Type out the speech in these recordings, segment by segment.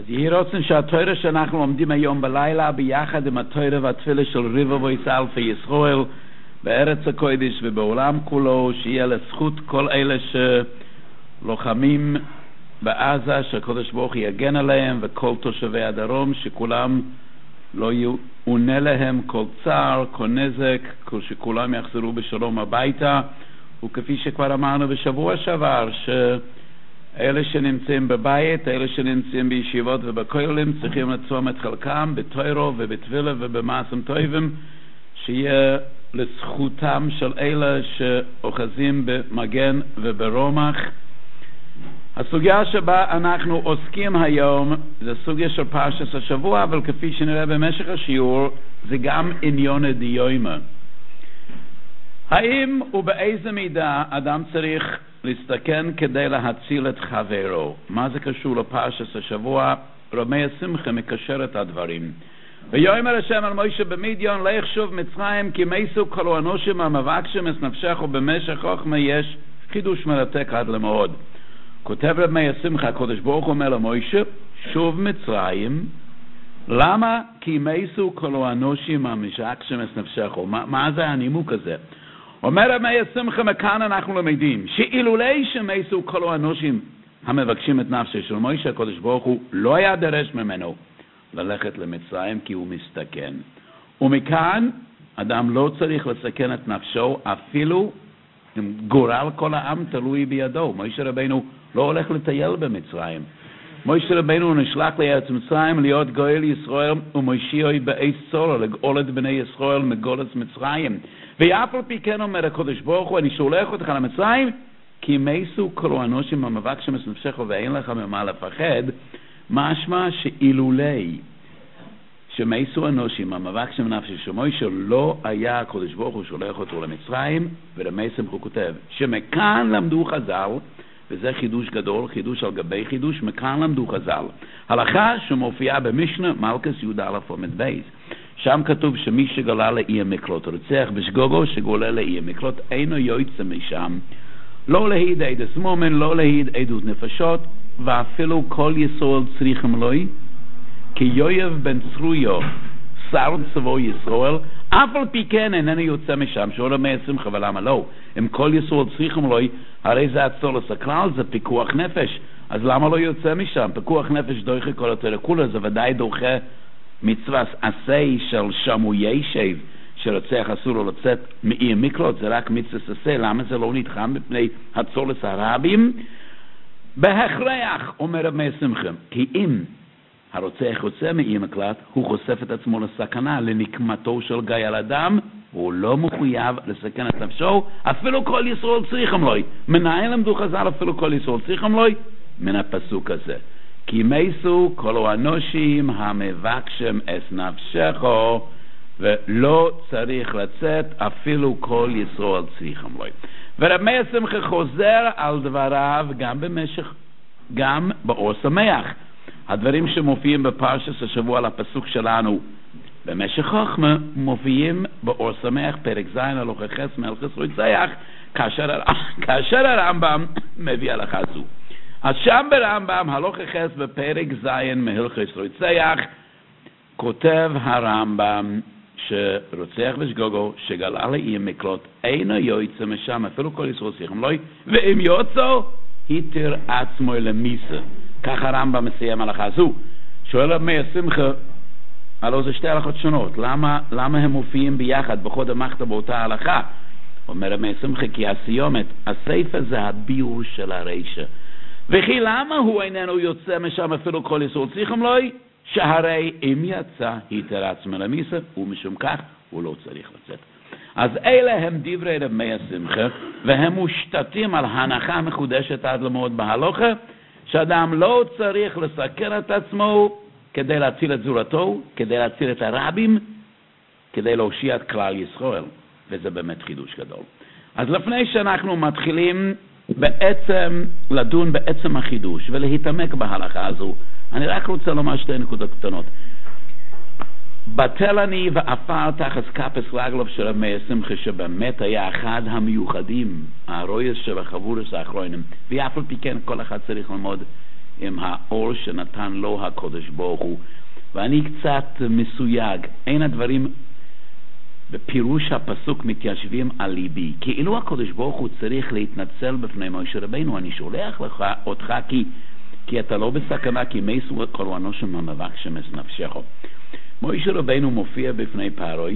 אז יהי רוצן שהתורה שאנחנו לומדים היום בלילה ביחד עם התורה והתפילה של רבבות אלפי ישראל בארץ הקודש ובעולם כולו, שיהיה לזכות כל אלה שלוחמים בעזה, שהקדוש ברוך הוא יגן עליהם, וכל תושבי הדרום שכולם לא יעונה להם כל צער, כל נזק, שכולם יחזרו בשלום הביתה. וכפי שכבר אמרנו בשבוע שעבר, שאלה שנמצאים בבית, אלה שנמצאים בישיבות ובכוללים, צריכים לצום את חלקם בתורה ובתפילה ובמעשים טובים, שיהיה לזכותם של אלה שאוחזים במגן וברומח. הסוגיה שבה אנחנו עוסקים היום זה סוגיה של פרשת השבוע, אבל כפי שנראה במשך השיעור זה גם עניון הדיומא. האם ובאיזה מידה אדם צריך להסתכן כדי להציל את חברו? מה זה קשור לפרשת השבוע? רמי השמחה מקשר את הדברים. ויאמר השם על מוישה במדיין, לך שוב מצרים, כי מייסו כל האנושים המבקשים את נפשך, ובמשך חוכמה יש חידוש מרתק עד למאוד. כותב רמי השמחה, הקדוש ברוך הוא אומר למוישה, שוב מצרים, למה? כי מייסו כל האנושים המבקשים את נפשך. מה זה הנימוק הזה? אומר רמי השמחה, מכאן אנחנו למדים שאילולי שמייסו כל האנושים המבקשים את נפשו של מוישה, הקדוש ברוך הוא לא היה דרש ממנו ללכת למצרים, כי הוא מסתכן. ומכאן אדם לא צריך לסכן את נפשו, אפילו אם גורל כל העם תלוי בידו. מוישה רבינו לא הולך לטייל במצרים. מוישה רבינו נשלח לארץ מצרים להיות גואל ישראל ומושיעו באש צור, לגאול את בני ישראל מגולת מצרים. ואף על פי כן אומר הקדוש ברוך הוא, אני שולח אותך למצרים, כי מייסו כל האנושים המבקשים את נפשך ואין לך ממה לפחד. משמע שאילולי שמייסו אנושים המבקשים נפשי שמוישה לא היה הקדוש ברוך הוא שולח אותו למצרים. ורמי שמחה כותב שמכאן למדו חז"ל, וזה חידוש גדול, חידוש על גבי חידוש, מכאן למדו חז"ל הלכה שמופיעה במשנה מלכס י"א עמוד בייס. שם כתוב שמי שגלה לאי המקלוט, רוצח בשגוגו שגולה לאי המקלוט, אינו יוצא משם לא להעיד עדות מומן, לא להעיד עדות נפשות, ואפילו כל ישראל צריכים לוי, כי יואב בן צרויה שר צבא ישראל, אף על פי כן איננו יוצא משם. שואל רמי השמחה, ולמה לא? אם כל ישראל צריכים לוי, הרי זה הצולס הכלל, זה פיקוח נפש, אז למה לא יוצא משם? פיקוח נפש דוחה כל התורה כולה, זה ודאי דוחה מצווה עשה של שמו ישב, שרוצח אסור לו לצאת מאי המקלוט, זה רק מצווה עשה. למה זה לא נתחם בפני הצולס הרבים? בהכרח, אומר רמי השמחה, כי אם הרוצח יוצא מאי המקלט, הוא חושף את עצמו לסכנה, לנקמתו של גיא על אדם, הוא לא מחויב לסכן את נפשו, אפילו כל ישראל צריכים לוי. מנהל למדו חז"ל אפילו כל ישראל צריכים לוי? מן הפסוק הזה. כי מייסו כל האנושים המבקשים את נפשך, ולא צריך לצאת, אפילו כל ישראל צריכים לוי. ורמי השמחה חוזר על דבריו גם באור שמח. הדברים שמופיעים בפרשת השבוע לפסוק שלנו במשך חוכמה מופיעים באור שמח פרק ז' הלכה ח' מהלכות רוצח, כאשר הרמב"ם מביא הלכה זו. אז שם ברמב"ם הלכה ח' בפרק ז' מהלכות רוצח כותב הרמב"ם שרוצח בשגוגו שגלה לאי המקלוט אינו יוצא משם, אפילו כל ישראל צריכים לוי, ואם יוצא היתר עצמו למיסה. כך הרמב"ם מסיים הלכה זו. שואל רמי השמחה, הלא זה שתי הלכות שונות, למה הם מופיעים ביחד בחוד המחתה באותה הלכה? אומר רמי השמחה, כי הסיומת, הספר זה הביאור של הרשע. וכי למה הוא איננו יוצא משם אפילו כל ישראל צריכים לוי? שהרי אם יצא היתר עצמו למיסה, ומשום כך הוא לא צריך לצאת. אז אלה הם דברי רמי השמחה, והם מושתתים על הנחה מחודשת עד למאוד בהלכה, שאדם לא צריך לסכן את עצמו כדי להציל את זולתו, כדי להציל את הרבים, כדי להושיע את כלל ישראל, וזה באמת חידוש גדול. אז לפני שאנחנו מתחילים בעצם לדון בעצם החידוש ולהתעמק בהלכה הזו, אני רק רוצה לומר שתי נקודות קטנות. בטל אני ואפר תחת כפס רגלו של רמי השמחה, שבאמת היה אחד המיוחדים, הרויס של החבורס האחרונים, ואף על פי כן כל אחד צריך ללמוד עם האור שנתן לו הקודש ברוך הוא. ואני קצת מסויג, אין הדברים בפירוש הפסוק מתיישבים על ליבי. כאילו הקודש ברוך הוא צריך להתנצל בפני משה רבינו, אני שולח לך אותך כי אתה לא בסכנה, כי מייסו כל אנוש המבקשים את נפשך. משה רבינו מופיע בפני פרעה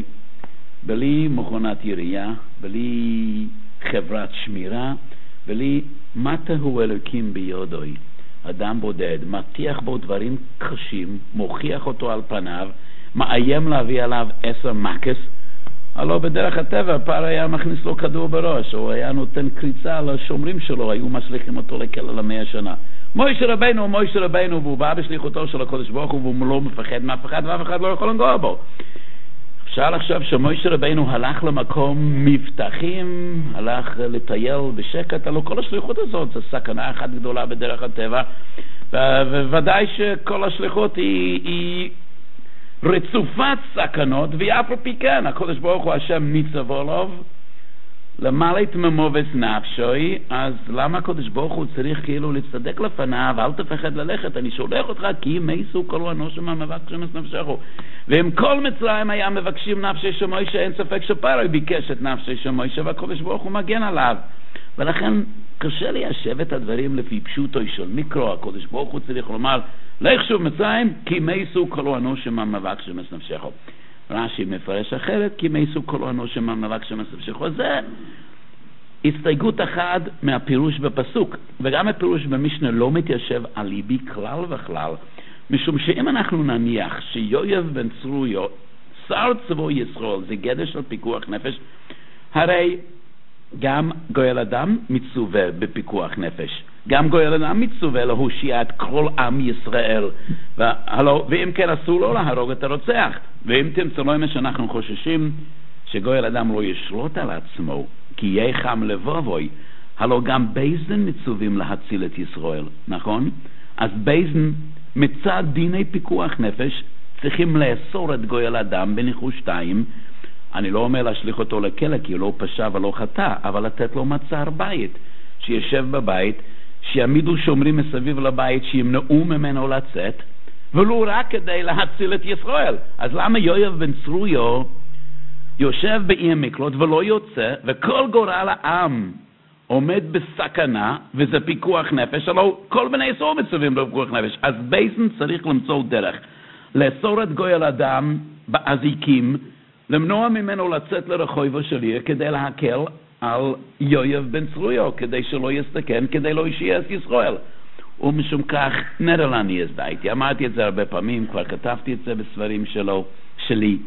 בלי מכונת ירייה, בלי חברת שמירה, בלי מטה הוא אלוקים ביודוי. אדם בודד, מטיח בו דברים קשים, מוכיח אותו על פניו, מאיים להביא עליו 10 מקס. הלא בדרך הטבע פרעה היה מכניס לו כדור בראש, או היה נותן קריצה לשומרים שלו, היו משליכים אותו לכלא ל100 שנה. משה רבינו, והוא בא בשליחותו של הקודש ברוך הוא, והוא לא מפחד מאף אחד, ואף אחד לא יכול לנגוע בו. אפשר לחשוב שמשה רבינו הלך למקום מבטחים, הלך לטייל בשקט, הלא כל השליחות הזאת זה סכנה אחת גדולה בדרך הטבע, וודאי שכל השליחות היא רצופת סכנות, ואף על פי כן הקודש ברוך הוא השם ניצבו לו למעלה תממו ונפשוי. אז למה הקודש ברוך הוא צריך כאילו לצדק לפניו, אל תפחד ללכת, אני שולח אותך כי מייסו כל אנושים המבקשים את נפשך. ואם כל מצרים היה מבקשים נפשי של משה, אין ספק שפרעה ביקש את נפשי של משה, והקודש ברוך הוא מגן עליו. ולכן קשה ליישב את הדברים לפי פשוטו של מיקרו. הקודש ברוך הוא צריך לומר לך שוב מצרים כי מייסו כל אנושים המבקשים את נפשך. רש"י מפרש אחרת, כי מייסו כל אנושים המבקשים את נפשך. זה הסתייגות אחת מהפירוש בפסוק, וגם הפירוש במשנה לא מתיישב על ליבי כלל וכלל, משום שאם אנחנו נניח שיואב בן צרויה שר צבא ישראל זה גדר של פיקוח נפש, הרי גם גואל אדם מצווה בפיקוח נפש, גם גואל אדם מצווה להושיע את כל עם ישראל, ואם כן אסור לו להרוג את הרוצח. ואם תמצא לו מה שאנחנו חוששים שגואל אדם לא ישלוט על עצמו כי יהיה חם לבובוי, הלא גם בייזן מצווים להציל את ישראל, נכון? אז בייזן מצד דיני פיקוח נפש צריכים לאסור את גואל אדם בניחוש 2. אני לא אומר להשליך אותו לכלא כי הוא לא פשע ולא חטא, אבל לתת לו מצר בית, שישב בבית, שיעמידו שומרים מסביב לבית, שימנעו ממנו לצאת, ולא רק כדי להציל את ישראל. אז למה יואב בן צרויה יושב באי המקלט ולא יוצא, וכל גורל העם עומד בסכנה, וזה פיקוח נפש, הלוא כל בני ישראל מצווים בפיקוח נפש. אז בייזן צריך למצוא דרך לאסור את גואל אדם באזיקים, למנוע ממנו לצאת לרחוב שלי כדי להקל על יואב בן צרויה, כדי שלא יסתכן, כדי לא ישיע את ישראל. ומשום כך נראה אני הזדהיתי, אמרתי את זה הרבה פעמים, כבר כתבתי את זה בספרים שלי.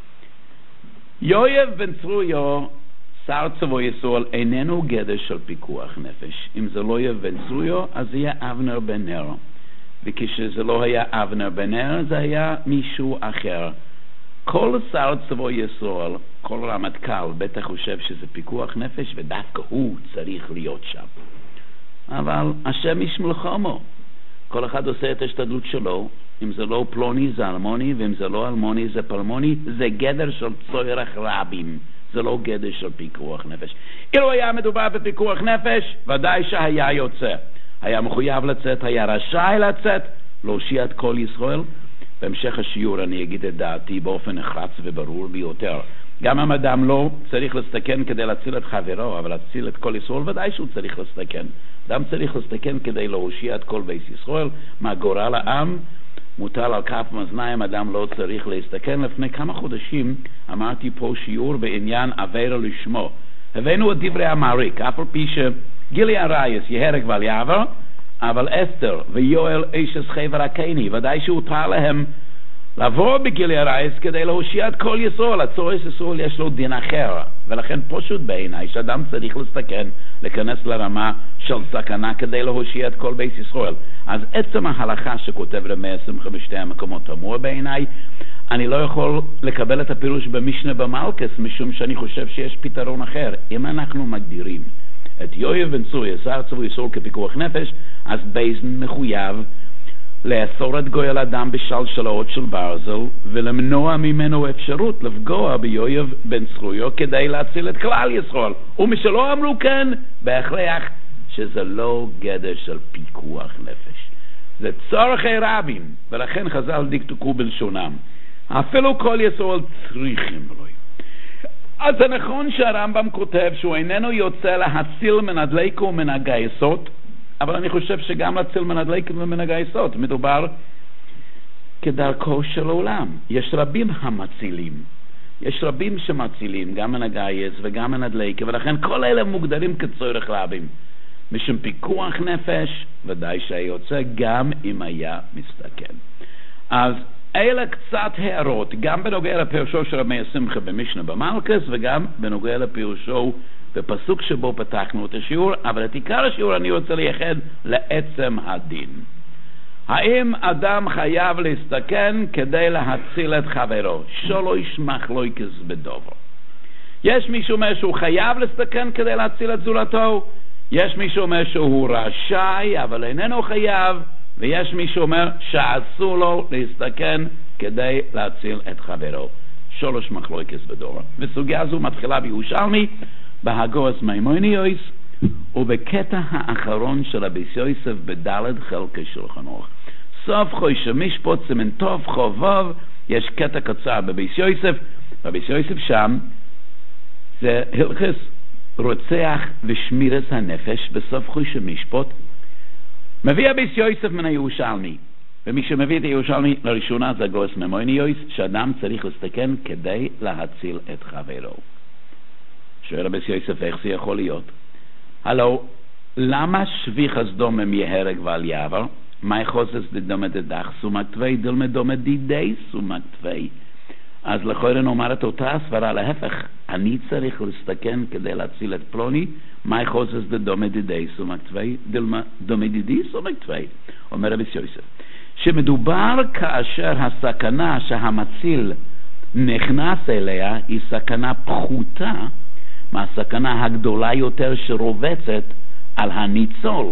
יואב בן צרויה שר צבא ישראל איננו גדר של פיקוח נפש. אם זה לא יהיה בן צרויה אז זה יהיה אבנר בן נר, וכשזה לא היה אבנר בן נר זה היה מישהו אחר. כל שר צבא ישראל, כל רמטכ"ל בטח חושב שזה פיקוח נפש ודווקא הוא צריך להיות שם, אבל השם ישמלחמו, כל אחד עושה את השתדלות שלו. אם זה לא פלוני זה אלמוני, ואם זה לא אלמוני זה פלמוני. זה גדר של צורך רבים, זה לא גדר של פיקוח נפש. אילו היה מדובר בפיקוח נפש ודאי שהיה יוצא, היה מחויב לצאת, היה רשאי לצאת להושיע את כל ישראל. בהמשך השיעור אני אגיד את דעתי באופן נחרץ וברור ביותר. גם אם אדם לא צריך להסתכן כדי להציל את חברו, אבל להציל את כל ישראל ודאי שהוא צריך להסתכן. אדם צריך להסתכן כדי להושיע את כל בית ישראל מהגורל העם. מוטל על כף מאזניים, אדם לא צריך להסתכן. לפני כמה חודשים אמרתי פה שיעור בעניין עבירה לשמו. הבאנו את דברי המעריק, אף על פי שגילי הרייס יהרג ועל יעבר, אבל אסתר ויואל אישס חבר הקייני ודאי שהותר להם לבוא בגילי הרייס כדי להושיע את כל ישראל. הצורס ישראל יש לו דין אחר, ולכן פשוט בעיניי שאדם צריך להסתכן, להיכנס לרמה של סכנה כדי להושיע את כל בית ישראל. אז עצם ההלכה שכותב רמי שמחה בשתי המקומות אמור בעיניי. אני לא יכול לקבל את הפירוש במשנה במלכס, משום שאני חושב שיש פתרון אחר. אם אנחנו מגדירים את יואב בן צרויה שר צבא ישראל כפיקוח נפש, אז בייזן מחויב לאסור את גואל אדם בשלשלאות של ברזל ולמנוע ממנו אפשרות לפגוע ביואב בן צרויה כדי להציל את כלל ישראל. ומשלא אמרו כן, בהכרח שזה לא גדר של פיקוח נפש. זה צורכי רבים, ולכן חז"ל דקדקו בלשונם. אפילו כל יסוד צריכים לו. אז זה נכון שהרמב"ם כותב שהוא איננו יוצא להציל מן הדליקה ומן הגייסות, אבל אני חושב שגם להציל מן הדליקה ומן הגייסות מדובר כדרכו של עולם. יש רבים המצילים, יש רבים שמצילים גם מן הגייס וגם מן הדליקה, ולכן כל אלה מוגדרים כצורך רבים. משום פיקוח נפש, ודאי שיוצא גם אם היה מסתכן. אז אלה קצת הערות, גם בנוגע לפירושו של רבי שמחה במשנה במלכס, וגם בנוגע לפירושו בפסוק שבו פתחנו את השיעור, אבל את עיקר השיעור אני רוצה לייחד לעצם הדין. האם אדם חייב להסתכן כדי להציל את חברו? שלא ישמח לו כזבדובו. יש מישהו אומר שהוא חייב להסתכן כדי להציל את זולתו, יש מישהו אומר שהוא רשאי אבל איננו חייב, ויש מישהו אומר שאסור לו להסתכן כדי להציל את חברו. שלוש מחלוקות בדור. וסוגיה זו מתחילה בירושלמי, בהגות מימוניוס, ובקטע האחרון של רבי יוסף בד' חלקי שולחן ערוך. סוף חודש משפט סימן טוב חובב, יש קטע קצר ברבי יוסף. רבי יוסף שם זה הלכס רוצח ושמירס הנפש בסוף חודש משפט. מביא רבי יוסף מן הירושלמי, ומי שמביא את הירושלמי לראשונה זה הגות מימוניוס, שאדם צריך להסתכן כדי להציל את חברו. שואל רבי יוסף איך זה יכול להיות? הלו, למה שביך הסדום הם יהרג ועל יעבר? מה יחוסס דדומה דדח סומק תווי דלמה דומה דידי סומק תווי? אז לכוירן אומר את אותה הסברה להפך, אני צריך להסתכן כדי להציל את פלוני, מה יחוסס דדומה דידי סומק תווי דלמה דומה דידי סומק תווי? אומר רבי יוסף שמדובר כאשר הסכנה שהמציל נכנס אליה היא סכנה פחותה מהסכנה הגדולה יותר שרובצת על הניצול,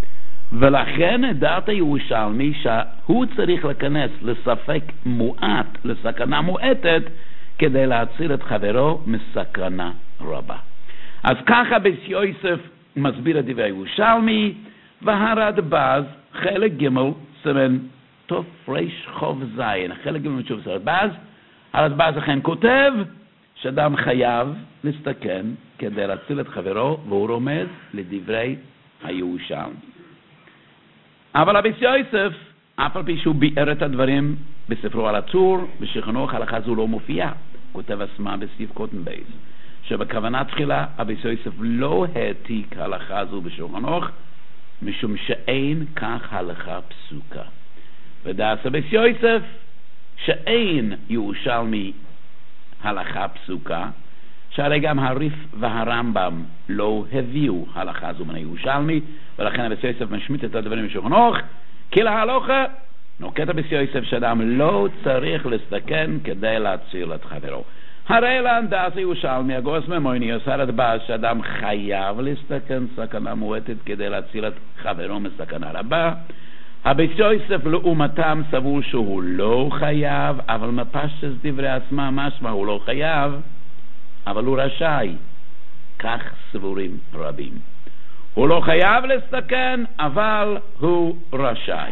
ולכן דעת הירושלמי שהוא צריך להיכנס לספק מועט, לסכנה מועטת, כדי להציל את חברו מסכנה רבה. אז ככה רבי יוסף מסביר את דברי הירושלמי, והרדב"ז חלק ג' סימן תוף ריש חוב זין, חלק ג' משוב הרדב"ז אכן כותב שאדם חייב להסתכן כדי להציל את חברו, והוא רומז לדברי הירושלמי. אבל רבי יוסף, אף על פי שהוא ביאר את הדברים בספרו על הטור, בשולחן ערוך הלכה זו לא מופיעה, כותב עצמה בסעיף קוטן בייס, שבכוונה תחילה רבי יוסף לא העתיק הלכה זו בשולחן ערוך, משום שאין כך הלכה פסוקה. ודעת רבי יוסף שאין ירושלמי הלכה פסוקה, שהרי גם הריף והרמב"ם לא הביאו הלכה זו מן הירושלמי, ולכן רבי יוסף משמיט את הדברים בשולחן ערוך, כי להלכה נוקט רבי יוסף שאדם לא צריך להסתכן כדי להציל את חברו. הרי לעמדת הירושלמי הגות מימוניוס הרדב"ז שאדם חייב להסתכן סכנה מועטת כדי להציל את חברו מסכנה רבה. רבי יוסף לעומתם סבור שהוא לא חייב, אבל מפשט דברי עצמם משמע הוא לא חייב, אבל הוא רשאי. כך סבורים רבים. הוא לא חייב להסתכן, אבל הוא רשאי.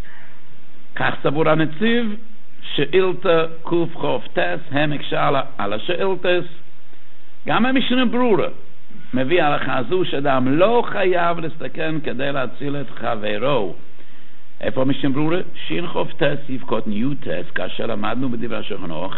כך סבור הנציב, שאילתא קח"ט, העמק שאלה על השאילתס, גם המשנה ברורה מביא הלכה זו שאדם לא חייב להסתכן כדי להציל את חברו. איפה המשנה ברורה? שכ"ט סעיף קוטן י"ט, כאשר למדנו בדברי השולחן ערוך,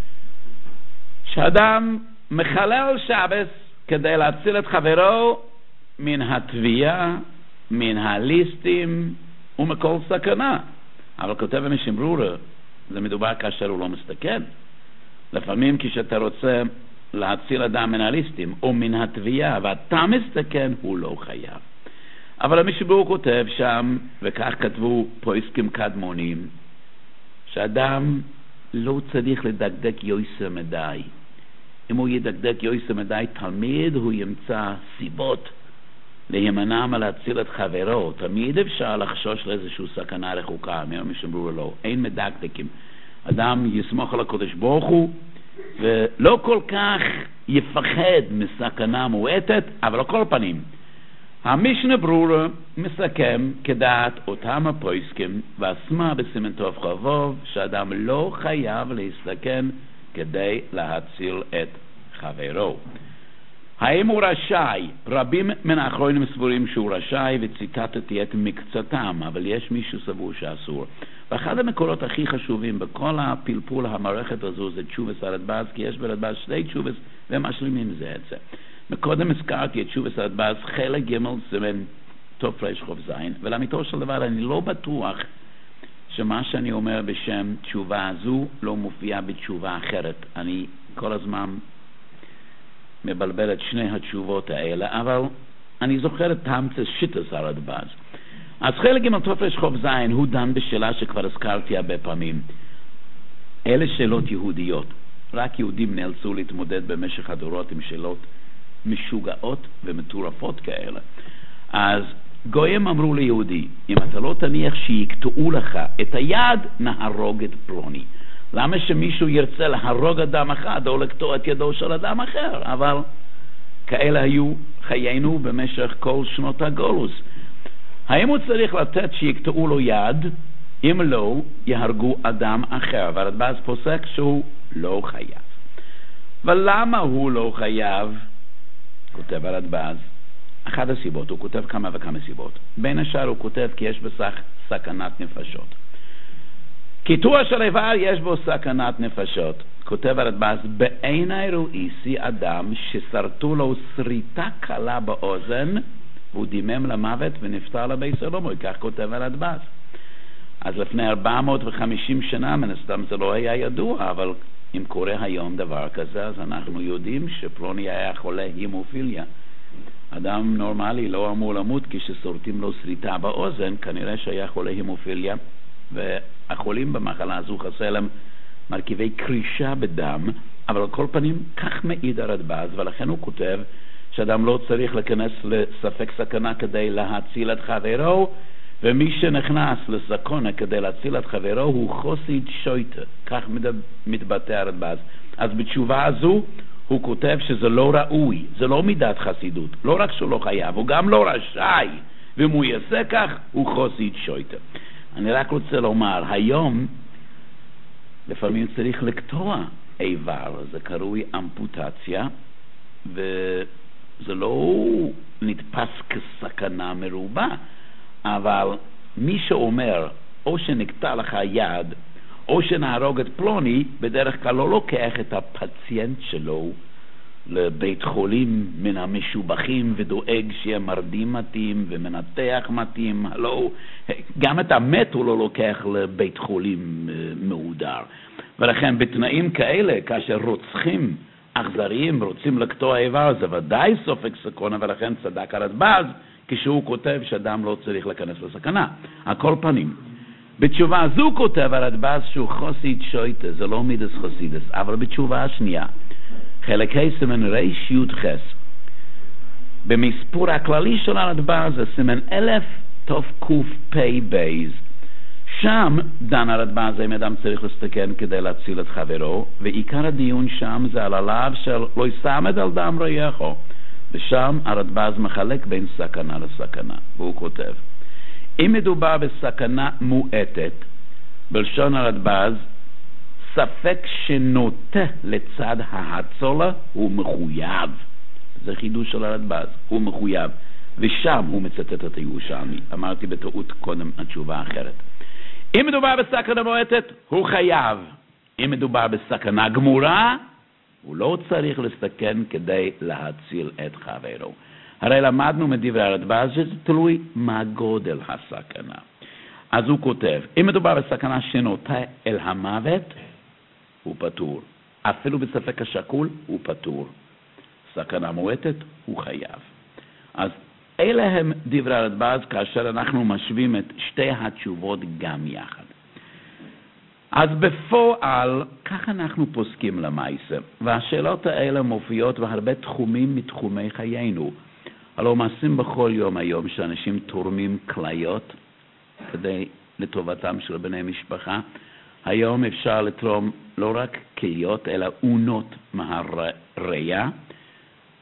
שאדם מחלל שבת כדי להציל את חברו מן התביעה, מן הליסטים ומכל סכנה. אבל כותב המשנה ברורה, זה מדובר כאשר הוא לא מסתכן. לפעמים כשאתה רוצה להציל אדם מן הליסטים או מן התביעה ואתה מסתכן, הוא לא חייב. אבל המשנה ברורה כותב שם, וכך כתבו פוסקים קדמונים, שאדם לא צריך לדקדק יויסר מדי. אם הוא ידקדק יויסר מדי, תמיד הוא ימצא סיבות להימנע מלהציל את חברו. תמיד אפשר לחשוש לאיזושהי סכנה רחוקה. אומר המשנה ברורה לא, אין מדקדקים. אדם יסמוך על הקדוש ברוך הוא ולא כל כך יפחד מסכנה מועטת, אבל על כל פנים המשנה ברורה מסכם כדעת אותם הפויסקים ועצמה בסימן טוב חובוב שאדם לא חייב להסתכן כדי להציל את חברו. האם הוא רשאי? רבים מן האחרונים סבורים שהוא רשאי וציטטתי את מקצתם, אבל יש מישהו סבור שאסור. ואחד המקורות הכי חשובים בכל הפלפול המערכת הזו זה תשובס הרדב"ז, כי יש ברדב"ז שתי תשובס והם משלימים זה את זה. מקודם הזכרתי את תשובס הרדב"ז חלק ג' סימן תרח"ז, ולאמיתו של דבר אני לא בטוח שמה שאני אומר בשם תשובה הזו לא מופיע בתשובה אחרת. אני כל הזמן מבלבל את שני התשובות האלה, אבל אני זוכר את תמצת שיטס הרדב"ז. אז חלק ג' תרח"ז הוא דן בשאלה שכבר הזכרתי הרבה פעמים. אלה שאלות יהודיות. רק יהודים נאלצו להתמודד במשך הדורות עם שאלות משוגעות ומטורפות כאלה. אז גויים אמרו ליהודי, אם אתה לא תניח שיקטעו לך את היד, נהרוג את פלוני. למה שמישהו ירצה להרוג אדם אחד או לקטוע את ידו של אדם אחר? אבל כאלה היו חיינו במשך כל שנות הגולוס. האם הוא צריך לתת שיקטעו לו יד? אם לא, יהרגו אדם אחר. והרדב"ז פוסק שהוא לא חייב. ולמה הוא לא חייב? כותב הרדב"ז, אחת הסיבות, הוא כותב כמה וכמה סיבות. בין השאר הוא כותב כי יש בסך סכנת נפשות. קיטוע של איבר יש בו סכנת נפשות. כותב הרדב"ז, בעיני ראיתי אדם שסרטו לו שריטה קלה באוזן והוא דימם למוות ונפטר לבית סלומו. כך כותב הרדב"ז. אז לפני 450 שנה מן הסתם זה לא היה ידוע, אבל אם קורה היום דבר כזה, אז אנחנו יודעים שפלוני היה חולה הימופיליה. אדם נורמלי לא אמור למות כשסורטים לו שריטה באוזן, כנראה שהיה חולה הימופיליה, והחולים במחלה הזו חסר להם מרכיבי קרישה בדם, אבל על כל פנים כך מעיד הרדב"ז, ולכן הוא כותב שאדם לא צריך להיכנס לספק סכנה כדי להציל את חברו, ומי שנכנס לסכנה כדי להציל את חברו הוא חסיד שויטה, כך מתבטא הרדב"ז. אז בתשובה הזו הוא כותב שזה לא ראוי, זה לא מידת חסידות, לא רק שהוא לא חייב, הוא גם לא רשאי, ואם הוא יעשה כך הוא חסיד שויטה. אני רק רוצה לומר, היום לפעמים צריך לקטוע איבר, זה קרוי אמפוטציה, וזה לא נתפס כסכנה מרובה, אבל מי שאומר או שנקטע לך יד או שנהרוג את פלוני, בדרך כלל לא לוקח את הפציינט שלו לבית חולים מן המשובחים ודואג שיהיה מרדים מתאים ומנתח מתאים. לא, גם את המת הוא לא לוקח לבית חולים מהודר. ולכן בתנאים כאלה, כאשר רוצחים אכזריים רוצים לקטוע איבר, זה ודאי סופק סכנה, ולכן צדק הרדב"ז כשהוא כותב שאדם לא צריך להיכנס לסכנה. על כל פנים, בתשובה הזו כותב הרדב"ז שהוא חסיד שויטה, זה לא מידס חסידס, אבל בתשובה השנייה, חלק ה' סימן ריש י' חס, במספור הכללי של הרדב"ז זה סימן 1000 תוף קוף פי בייז, שם דן הרדב"ז אם אדם צריך להסתכן כדי להציל את חברו, ועיקר הדיון שם זה על הלאו של לא יסעמד על דם רעייך, ושם הרדב"ז מחלק בין סכנה לסכנה, והוא כותב, אם מדובר בסכנה מועטת, בלשון הרדב"ז, ספק שנוטה לצד ההצולה הוא מחויב. זה חידוש של הרדב"ז, הוא מחויב. ושם הוא מצטט את הירושלמי. אמרתי בטעות קודם התשובה אחרת. אם מדובר בסכנה מועטת, הוא חייב. אם מדובר בסכנה גמורה, הוא לא צריך להסתכן כדי להציל את חברו. הרי למדנו מדברי הרדב"ז שזה תלוי מה גודל הסכנה. אז הוא כותב, אם מדובר בסכנה שנוטה אל המוות, הוא פטור. אפילו בספק השקול, הוא פטור. סכנה מועטת, הוא חייב. אז אלה הם דברי הרדב"ז כאשר אנחנו משווים את שתי התשובות גם יחד. אז בפועל, כך אנחנו פוסקים למעשה, והשאלות האלה מופיעות בהרבה תחומים מתחומי חיינו. הלוא מעשים בכל יום היום שאנשים תורמים כליות כדי לטובתם של בני משפחה. היום אפשר לתרום לא רק כליות אלא אונות מהריאה,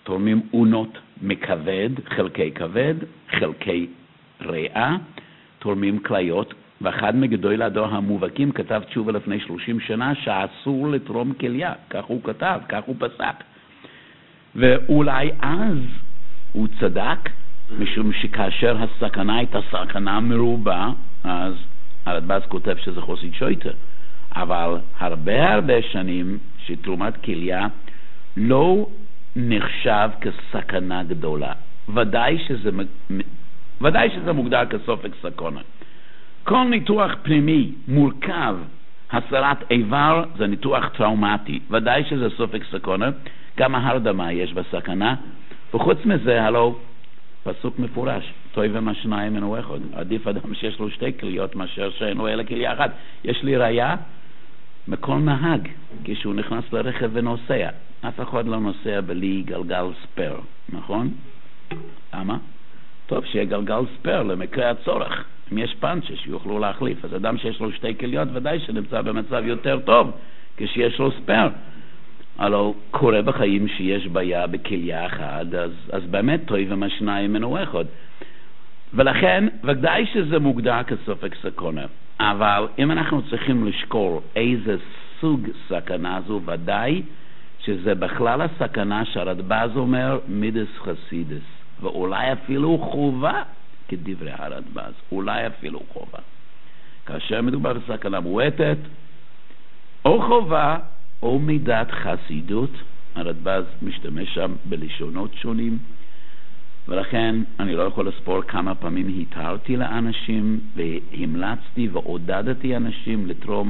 תורמים אונות מכבד, חלקי כבד, חלקי ריאה, תורמים כליות, ואחד מגדולי הדור המובהקים כתב תשובה לפני 30 שנה שאסור לתרום כליה, כך הוא כתב, כך הוא פסק. ואולי אז הוא צדק, משום שכאשר הסכנה הייתה סכנה מרובה, אז הרדב"ז כותב שזה חסיד שויטה. אבל הרבה שנים שתרומת כליה לא נחשב כסכנה גדולה. ודאי שזה מוגדר כסופק סכנה. כל ניתוח פנימי מורכב, הסרת איבר, זה ניתוח טראומטי. ודאי שזה סופק סכנה, גם ההרדמה יש בסכנה. וחוץ מזה, הלו, פסוק מפורש, טוב ומשניים אינו אחד. עדיף אדם שיש לו 2 כליות מאשר שאינו אלא כליה אחת. יש לי ראיה מכל נהג, כשהוא נכנס לרכב ונוסע. אף אחד לא נוסע בלי גלגל ספר, נכון? למה? טוב, שיהיה גלגל ספר למקרה הצורך. אם יש פנצ'ה שיוכלו להחליף, אז אדם שיש לו 2 כליות ודאי שנמצא במצב יותר טוב כשיש לו ספר. הלוא קורה בחיים שיש בעיה בכליה אחת, אז באמת טוב ומשניים אינו אחד. ולכן, ודאי שזה מוגדר כסופק סכנה. אבל אם אנחנו צריכים לשקול איזה סוג סכנה זו, ודאי שזה בכלל הסכנה שהרדב"ז אומר מידס חסידס, ואולי אפילו חובה כדברי הרדב"ז, אולי אפילו חובה. כאשר מדובר בסכנה מועטת, או חובה או מידת חסידות, הרדב"ז משתמש שם בלשונות שונים, ולכן אני לא יכול לספור כמה פעמים התרתי לאנשים והמלצתי ועודדתי אנשים לתרום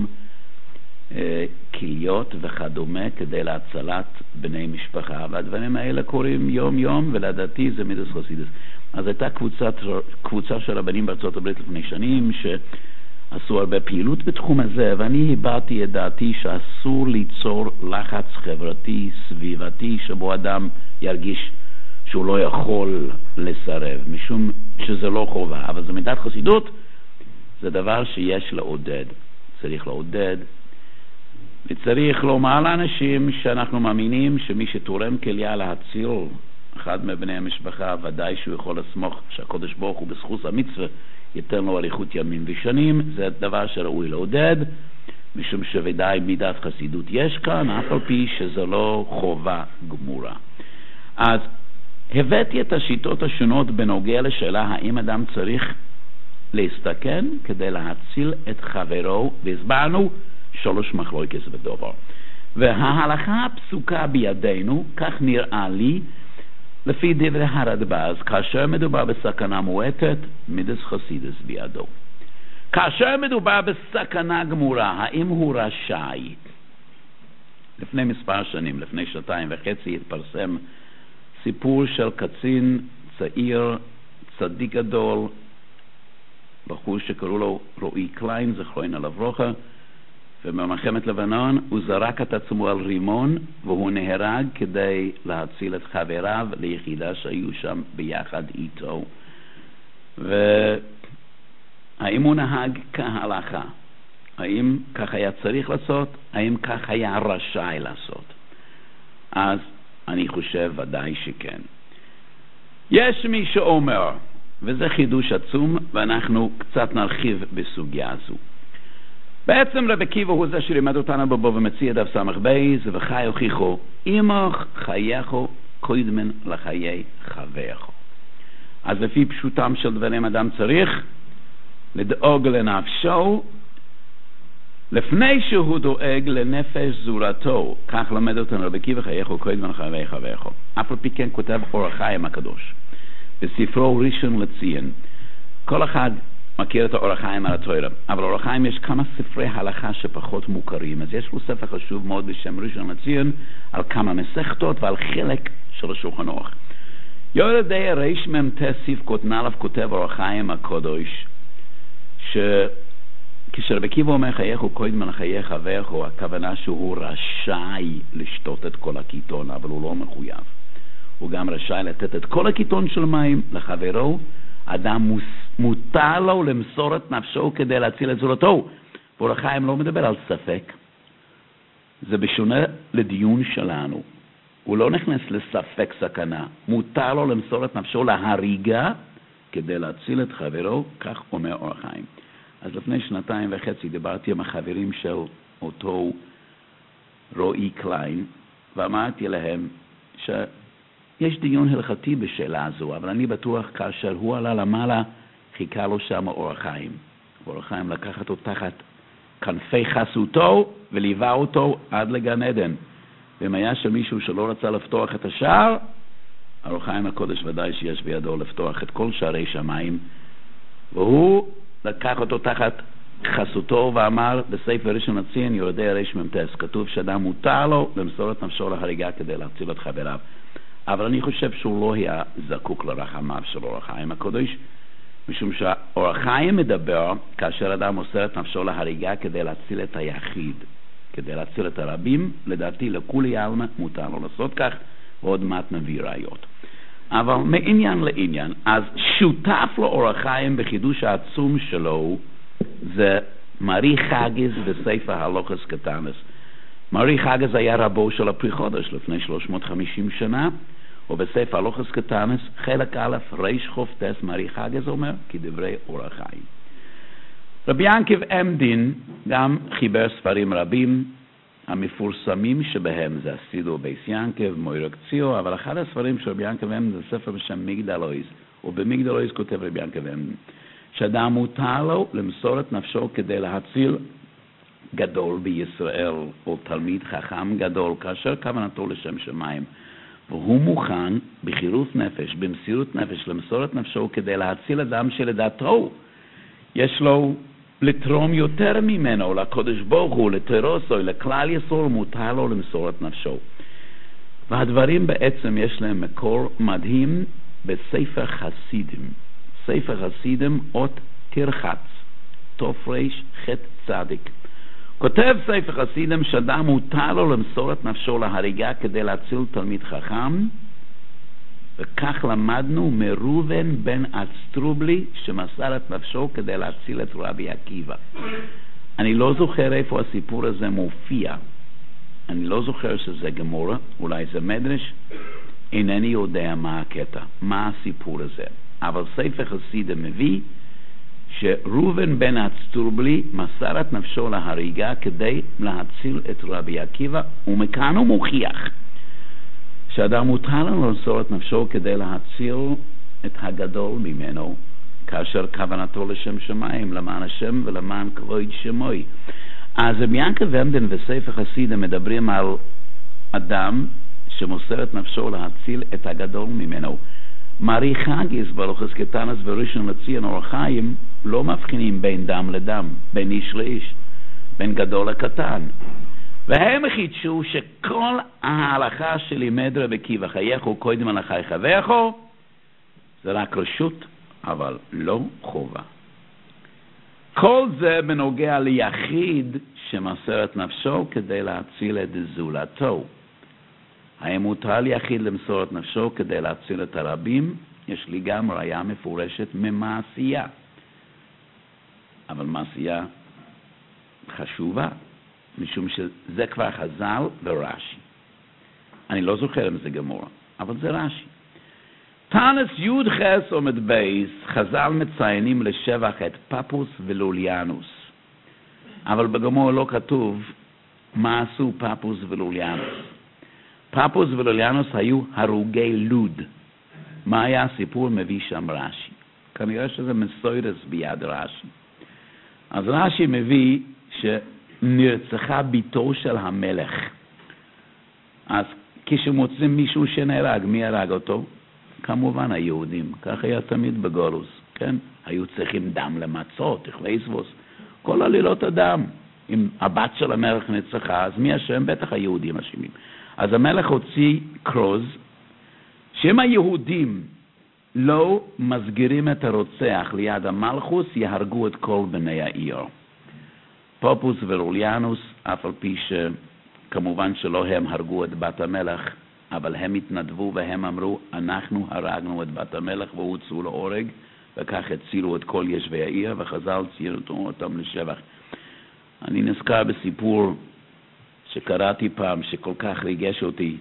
כליות וכדומה כדי להצלת בני משפחה, והדברים האלה קורים יום יום, ולדעתי זה מידס חסידס. אז הייתה קבוצה של רבנים בארצות הברית לפני שנים שעשו הרבה פעילות בתחום הזה, ואני הבעתי את דעתי שאסור ליצור לחץ חברתי סביבתי שבו אדם ירגיש שהוא לא יכול לסרב, משום שזה לא חובה. אבל זה מידת חסידות, זה דבר שיש לעודד. צריך לעודד, וצריך לומר לאנשים שאנחנו מאמינים שמי שתורם כליה להציל אחד מבני המשפחה, ודאי שהוא יכול לסמוך שהקדוש ברוך הוא בזכות המצווה ייתן לו אריכות ימים ושנים. זה דבר שראוי לעודד, משום שוודאי מידת חסידות יש כאן, אף על פי שזה לא חובה גמורה. אז הבאתי את השיטות השונות בנוגע לשאלה האם אדם צריך להסתכן כדי להציל את חברו, והסברנו 3 מחלוקות בדבר. וההלכה הפסוקה בידינו, כך נראה לי, לפי דברי הרדב"ז, כאשר מדובר בסכנה מועטת, מידס חסידס בידו. כאשר מדובר בסכנה גמורה, האם הוא רשאי? לפני מספר שנים, לפני 2.5, התפרסם סיפור של קצין צעיר, צדיק גדול, בחור שקראו לו רועי קליין, זכרונו לברכה, ובמלחמת לבנון הוא זרק את עצמו על רימון, והוא נהרג כדי להציל את חבריו ליחידה שהיו שם ביחד איתו. והאם הוא נהג כהלכה? האם כך היה צריך לעשות? האם כך היה רשאי לעשות? אז אני חושב ודאי שכן. יש מי שאומר, וזה חידוש עצום, ואנחנו קצת נרחיב בסוגיה הזו. בעצם רבי עקיבא הוא זה שלימד אותנו בבוא ומציע דף סמך בייס, וחי הוכיחו, אימך חייכו קוידמן לחיי חברך. אז לפי פשוטם של דברים אדם צריך לדאוג לנפשו, לפני שהוא דואג לנפש זולתו. כך למד אותנו רבי עקיבא, חייכו קוידמן לחיי חברך. אף על פי כן כותב אור החיים הקדוש בספרו ראשון לציון. כל אחד מכיר את האור החיים על התורה, אבל אור החיים יש כמה ספרי הלכה שפחות מוכרים. אז יש לו ספר חשוב מאוד בשם ראשון לציון על כמה מסכתות ועל חלק של השולחן ערוך. יורדי ריש מ"ט ס"ק נ"א כותב אור החיים הקדוש, כשרבי עקיבא אומר חייכו קוידמן לחיי חברך, הכוונה שהוא רשאי לשתות את כל הקיטון, אבל הוא לא מחויב. הוא גם רשאי לתת את כל הקיטון של מים לחברו. אדם מותר לו למסור את נפשו כדי להציל את זולתו. ואור החיים לא מדבר על ספק. זה בשונה לדיון שלנו. הוא לא נכנס לספק סכנה. מותר לו למסור את נפשו להריגה כדי להציל את חברו, כך אומר אור החיים. אז לפני 2.5 דיברתי עם החברים של אותו רועי קליין, ואמרתי להם שיש דיון הלכתי בשאלה הזו, אבל אני בטוח כאשר הוא עלה למעלה, חיכה לו שם אור החיים. אור החיים לקח אותו תחת כנפי חסותו וליווה אותו עד לגן עדן. ואם היה שמישהו שלא רצה לפתוח את השער, אור החיים הקודש ודאי שיש בידו לפתוח את כל שערי שמיים, והוא לקח אותו תחת חסותו ואמר בספר ראשון לציון יורדי רמ"ט, כתוב שאדם מותר לו למסור את נפשו להריגה כדי להציל את חבריו. אבל אני חושב שהוא לא היה זקוק לרחמיו של אור החיים הקודש, משום שהאור החיים מדבר כאשר אדם מוסר את נפשו להריגה כדי להציל את היחיד, כדי להציל את הרבים. לדעתי לכולי עלמא מותר לו לעשות כך, ועוד מעט נביא ראיות. אבל מעניין לעניין, אז שותף לו אור החיים בחידוש העצום שלו זה מרי חגז בספר הלוכס קטנס. מרי חגז היה רבו של הפרי חודש לפני 350 שנה, ובספר הלוכס קטנס חלק א' ריש חופטס מרי חגז אומר כדברי אור החיים. רבי ינקב עמדין גם חיבר ספרים רבים, המפורסמים שבהם זה הסידור בייס ינקב, מוירק ציו, אבל אחד הספרים של רבי ינקב עמדין זה ספר בשם מגדל אויז, ובמגדל אויז כותב רבי ינקב עמדין שאדם מותר לו למסור את נפשו כדי להציל גדול בישראל, או תלמיד חכם גדול, כאשר כוונתו לשם שמיים, והוא מוכן בחירות נפש, במסירות נפש, למסור את נפשו כדי להציל אדם שלדעתו יש לו לתרום יותר ממנו, לקודש ברוך הוא, לתרוסו, לכלל ישראל, מותר לו למסור את נפשו. והדברים בעצם יש להם מקור מדהים בספר חסידים. ספר חסידים אות תרחץ, תופרש חט צדיק. כותב ספר חסידים שאדם מותר לו למסור את נפשו להריגה כדי להציל תלמיד חכם, וכך למדנו מראובן בן אסטרובלי שמסר את נפשו כדי להציל את רבי עקיבא. אני לא זוכר איפה הסיפור הזה מופיע, אני לא זוכר שזה גמורה, אולי זה מדרש, אינני יודע מה הקטע, מה הסיפור הזה. אבל ספר חסידים מביא שראובן בן אסטרובלי מסר את נפשו להריגה כדי להציל את רבי עקיבא, ומכאן הוא מוכיח שאדם מותר לנו למסור את נפשו כדי להציל את הגדול ממנו, כאשר כוונתו לשם שמיים, למען השם ולמען כבוד שמוי. אז רבי ינקב עמדין וספר חסידים מדברים על אדם שמוסר את נפשו להציל את הגדול ממנו. מרי חגז בהלוכות קטנות וראשון לציון אור החיים לא מבחינים בין דם לדם, בין איש לאיש, בין גדול לקטן. והם חידשו שכל ההלכה שלימד רבי עקיבא, חייכו קודם על החי חברכו, זה רק רשות, אבל לא חובה. כל זה בנוגע ליחיד שמסר את נפשו כדי להציל את זולתו. האם מותר ליחיד למסור את נפשו כדי להציל את הרבים? יש לי גם ראיה מפורשת ממעשייה. אבל מעשייה חשובה, משום שזה כבר חז"ל ורש"י. אני לא זוכר אם זה גמורה, אבל זה רש"י. תנס יוד חס עומד בייס, חז"ל מציינים לשבח את פפוס ולוליאנוס. אבל בגמורה לא כתוב מה עשו פפוס ולוליאנוס. פפוס ולוליאנוס היו הרוגי לוד. מה היה הסיפור? מביא שם רש"י. כנראה שזה מסוירס ביד רש"י. אז רש"י מביא שנרצחה ביתו של המלך. אז כשמוצאים מישהו שנהרג, מי הרג אותו? כמובן היהודים. כך היה תמיד בגולוס, כן? היו צריכים דם למצות, תכוויסבוס. כל עלילות הדם. אם הבת של המלך נרצחה, אז מי אשם? בטח היהודים אשמים. אז המלך הוציא קרוז, שאם היהודים לא מסגירים את הרוצח ליד המלכוס, יהרגו את כל בני העיר. פופוס ולוליאנוס, אף על פי שכמובן שלא הם הרגו את בת המלך, אבל הם התנדבו והם אמרו, אנחנו הרגנו את בת המלך והוצאו להורג, וכך הצילו את כל ישבי העיר, וחז"ל ציינו אותם לשבח. אני נזכר בסיפור שקראתי פעם, שכל כך ריגש אותי.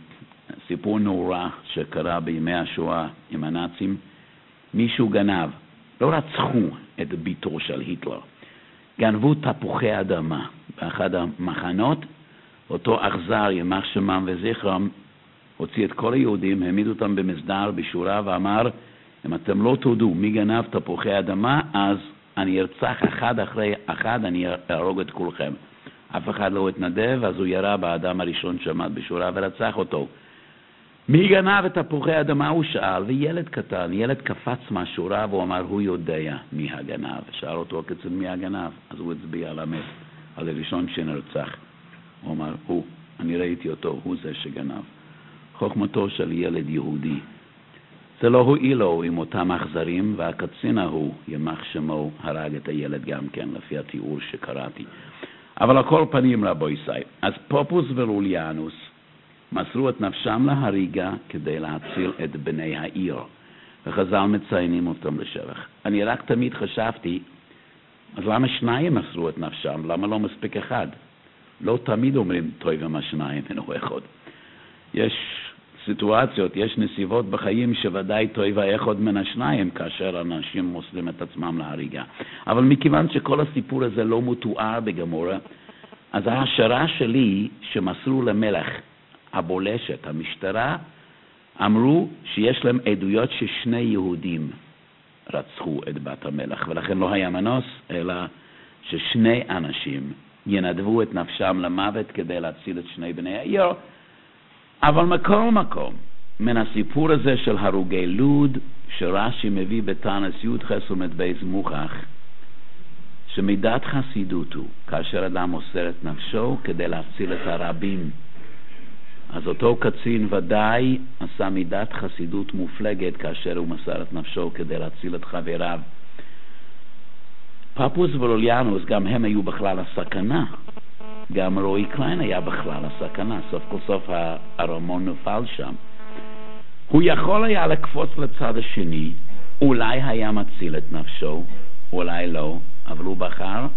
סיפור נורא שקרה בימי השואה עם הנאצים. מישהו גנב, לא רצחו את ביתו של היטלר, גנבו תפוחי אדמה באחד המחנות. אותו אכזר, יימח שמם וזכרם, הוציא את כל היהודים, העמיד אותם במסדר בשורה ואמר, אם אתם לא תודו מי גנב תפוחי אדמה, אז אני ארצח אחד אחרי אחד, אני ארוג את כולכם. אף אחד לא התנדב, אז הוא ירה באדם הראשון שעמד בשורה ורצח אותו. מי גנב את תפוחי אדמה? הוא שאל, וילד קטן, ילד קפץ מהשורה והוא אמר, הוא יודע מי הגנב. שאל אותו הקצין מי הגנב, אז הוא הצביע על המת, על הראשון שנרצח. הוא אמר, אני ראיתי אותו, הוא זה שגנב. חוכמתו של ילד יהודי. זה לא הועיל לו עם אותם אכזרים, והקצין ההוא, יימח שמו, הרג את הילד גם כן, לפי התיאור שקראתי. אבל על כל פנים, רבו ישראל, אז פופוס ולוליאנוס מסרו את נפשם להריגה כדי להציל את בני העיר, וחז"ל מציינים אותם לשבח. אני רק תמיד חשבתי, אז למה שניים מסרו את נפשם? למה לא מספיק אחד? לא תמיד אומרים טוב עם השניים, אינו אחד. יש סיטואציות, יש נסיבות בחיים שוודאי טוב האחד מן השניים, כאשר אנשים מוסרים את עצמם להריגה. אבל מכיוון שכל הסיפור הזה לא מתואר בגמורה, אז ההשערה שלי שמסרו למלך הבולשת, המשטרה, אמרו שיש להם עדויות ששני יהודים רצחו את בת המלך, ולכן לא היה מנוס, אלא ששני אנשים ינדבו את נפשם למוות כדי להציל את שני בני העיר. אבל מכל מקום, מן הסיפור הזה של הרוגי לוד, שרש"י מביא בתנ"ס י"ח עמוד בייס מוכח, שמידת חסידות הוא, כאשר אדם מוסר את נפשו כדי להציל את הרבים. אז אותו קצין ודאי עשה מידת חסידות מופלגת כאשר הוא מסר את נפשו כדי להציל את חבריו. פפוס ולוליאנוס גם הם היו בכלל הסכנה. גם רועי קליין היה בכלל הסכנה. סוף כל סוף הרמון נופל שם. הוא יכול היה לקפוץ לצד השני, אולי היה מציל את נפשו, אולי לא, אבל הוא בחר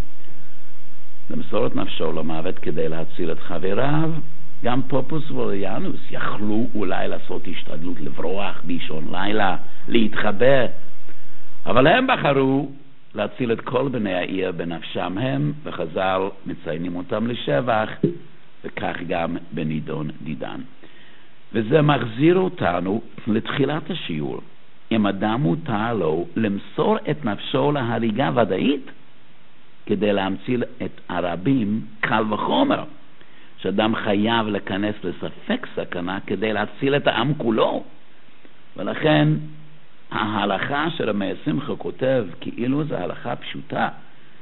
למסור את נפשו למוות כדי להציל את חבריו. גם פופוס ולוליאנוס יכלו אולי לעשות השתדלות לברוח באישון לילה, להתחבא, אבל הם בחרו להציל את כל בני העיר בנפשם הם, וחז"ל מציינים אותם לשבח, וכך גם בנידון דידן. וזה מחזיר אותנו לתחילת השיעור. אם אדם מותר לו למסור את נפשו להריגה ודאית כדי להמציל את הרבים, קל וחומר שאדם חייב להיכנס לספק סכנה כדי להציל את העם כולו. ולכן ההלכה של רבי שמחה כותב כאילו זו הלכה פשוטה,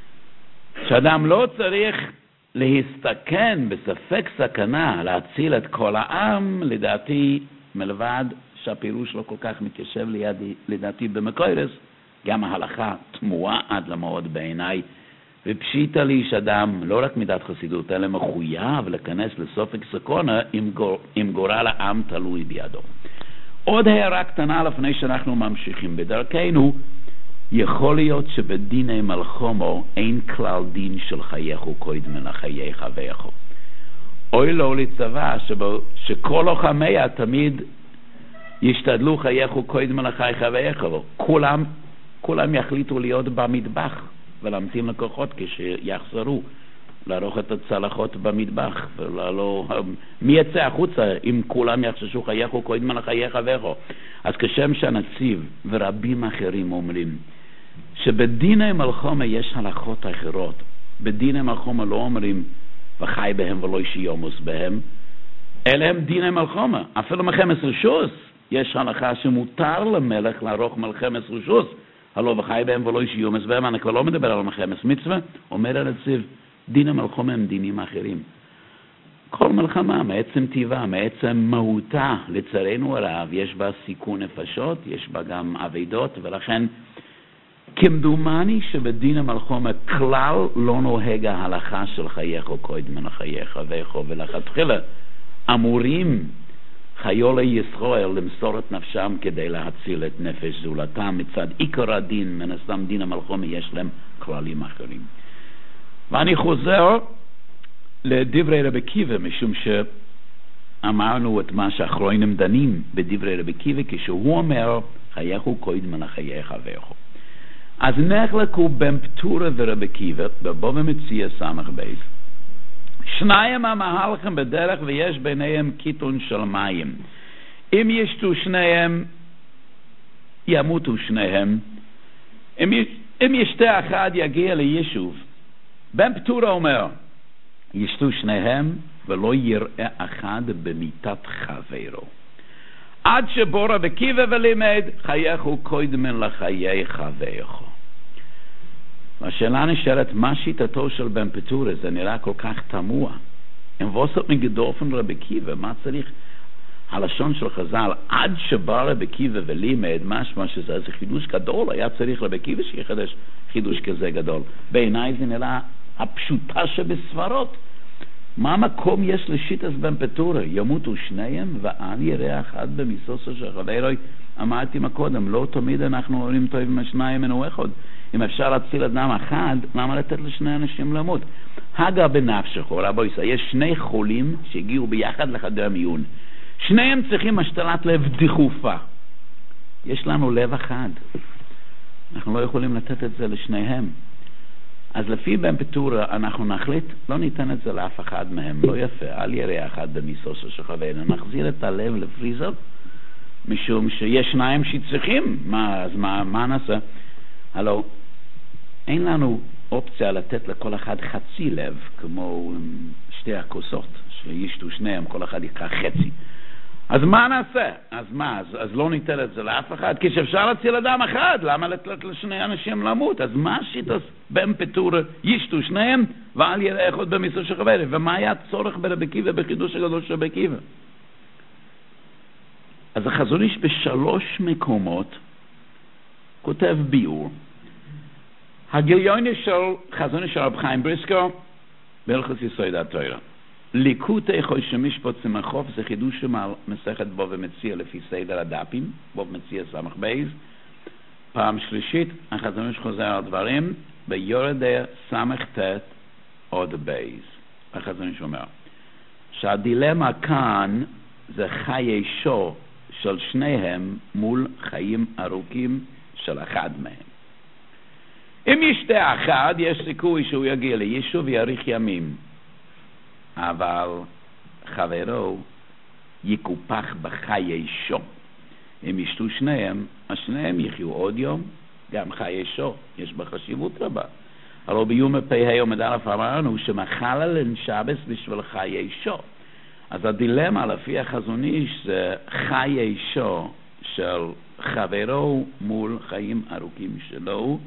שאדם לא צריך להסתכן בספק סכנה להציל את כל העם. לדעתי, מלבד שהפירוש לא כל כך מתיישב לדעתי במקוירס, גם ההלכה תמוהה עד למאוד בעיניי, ופשיטה לי שאדם לא רק מידת חסידות אלא מחויב להיכנס לספק סכנה אם גורל העם תלוי בידו. עוד הערה קטנה לפני שאנחנו ממשיכים בדרכנו, יכול להיות שבדיני מלחמו אין כלל דין של חייך קודם לחיי חברך. אוי לו לצבא שכל לוחמיה תמיד ישתדלו חייך קודם לחיי חברך. כולם יחליטו להיות במטבח ולהמתין לקוחות כשיחזרו לערוך את הצלחות במטבח, מי יצא החוצה אם כולם יחששו חייך קודם לחיי חברך. אז כשם שהנציב ורבים אחרים אומרים שבדיני מלחמה יש הלכות אחרות, בדיני מלחמה לא אומרים וחי בהם ולא שיומוס בהם, אלא הם דיני מלחמה. אפילו מלחמת רשוס יש הלכה שמותר למלך לערוך מלחמת רשוס, הלא וחי בהם ולא שיומוס בהם. אני כבר לא מדבר על מלחמת מצווה, אומר הנציב דיני מלחמה הם דינים אחרים. כל מלחמה מעצם טבעה, מעצם מהותה, לצערנו הרב, יש בה סיכון נפשות, יש בה גם עבדות, ולכן כמדומני שבדין המלחמה כלל לא נוהג ההלכה של חייך קודם לחייך חברך, ולכתחילה אמורים חיולי ישראל למסור את נפשם כדי להציל את נפש זולתם. מצד עיקר הדין, מן הסתם דין המלחמה יש להם כללים אחרים. ואני חוזר לדברי רבי עקיבא, משום אמרנו את מה שאחרונים דנים בדברי רבי עקיבא, כשהוא אומר, חייכו קודם לחיי חברך. אז נחלקו בין פטורה ורבי עקיבא, בבוא ומציע סמך בייס. שניים המהלכים בדרך ויש ביניהם קיטון של מים. אם ישתו שניהם, ימותו שניהם. אם ישתה אחד יגיע ליישוב. בן פטורה אומר, ישתו שניהם ולא יראה אחד במיטת חברו. עד שבו רבי עקיבא ולימד, חייכו קודם לחיי חברך. והשאלה נשאלת, מה שיטתו של בן פטורה? זה נראה כל כך תמוה. אם ווסות מגדורפן רבי עקיבא, מה צריך? הלשון של חז"ל, עד שבא רבי עקיבא ולימד, משמע שזה איזה חידוש גדול, היה צריך רבי עקיבא שיחדש חידוש כזה גדול. בעיניי זה נראה הפשוטה שבסברות. מה מקום יש לשיטת בן פטורה? ימותו שניהם ואל יראה אחד במיסוסו של חברו. אמרתי מקודם, לא תמיד אנחנו אומרים טוב עם השניים מנו אחד. אם אפשר להציל אדם אחד, למה לתת לשני אנשים למות? הגה בנפשך, רבוי, יש שני חולים שהגיעו ביחד לחדר מיון. שניהם צריכים השתלת לב דחופה. יש לנו לב אחד. אנחנו לא יכולים לתת את זה לשניהם. אז לפי בן פטורה אנחנו נחליט, לא ניתן את זה לאף אחד מהם, לא יפה, אל יראה אחד במיסוסו של חברנו. נחזיר את הלב לפריזות, משום שיש שניים שצריכים. אז מה נעשה? הלו, אין לנו אופציה לתת לכל אחד חצי לב, כמו שתי הכוסות, שישתו שניהם, כל אחד יקרא חצי. אז מה נעשה? אז לא ניתן את זה לאף אחד, כשאפשר להציל אדם אחד, למה לתת לשני אנשים למות? אז מה שיטת בן פטורה? ישתו שניהם ואל יראה אחד במיסוסו של חברו. ומה היה צורך ברבי עקיבא בחידוש הגדול של רבי עקיבא? אז החזון איש בשלוש מקומות כותב ביאור. הגיליון של חזון איש של רב חיים בריסקר בהלכות יסוד התורה. ליקוטי חוש משפט סמכוף זה חידוש על מסכת בו ומציע לפי סדר הדפים, בו ומציע סמך בייז. פעם שלישית, החזון איש חוזר על דברים ביורדי סמך תת עוד בייז. החזון איש אומר שהדילמה כאן זה חיי שו של שניהם מול חיים ארוכים של אחד מהם. אם ישתה אחד, יש סיכוי שהוא יגיע ליישוב ויאריך ימים. אבל חברו יקופח בחיי שו. אם ישתו שניהם, השניהם יחיו עוד יום, גם חיי שו. יש בחשיבות רבה. הלוא ביום פ"ה עמוד א' אמרנו שמחלל שבס בשביל חיי שו. אז הדילמה לפי החזון איש זה חיי שו של חברו מול חיים ארוכים שלו,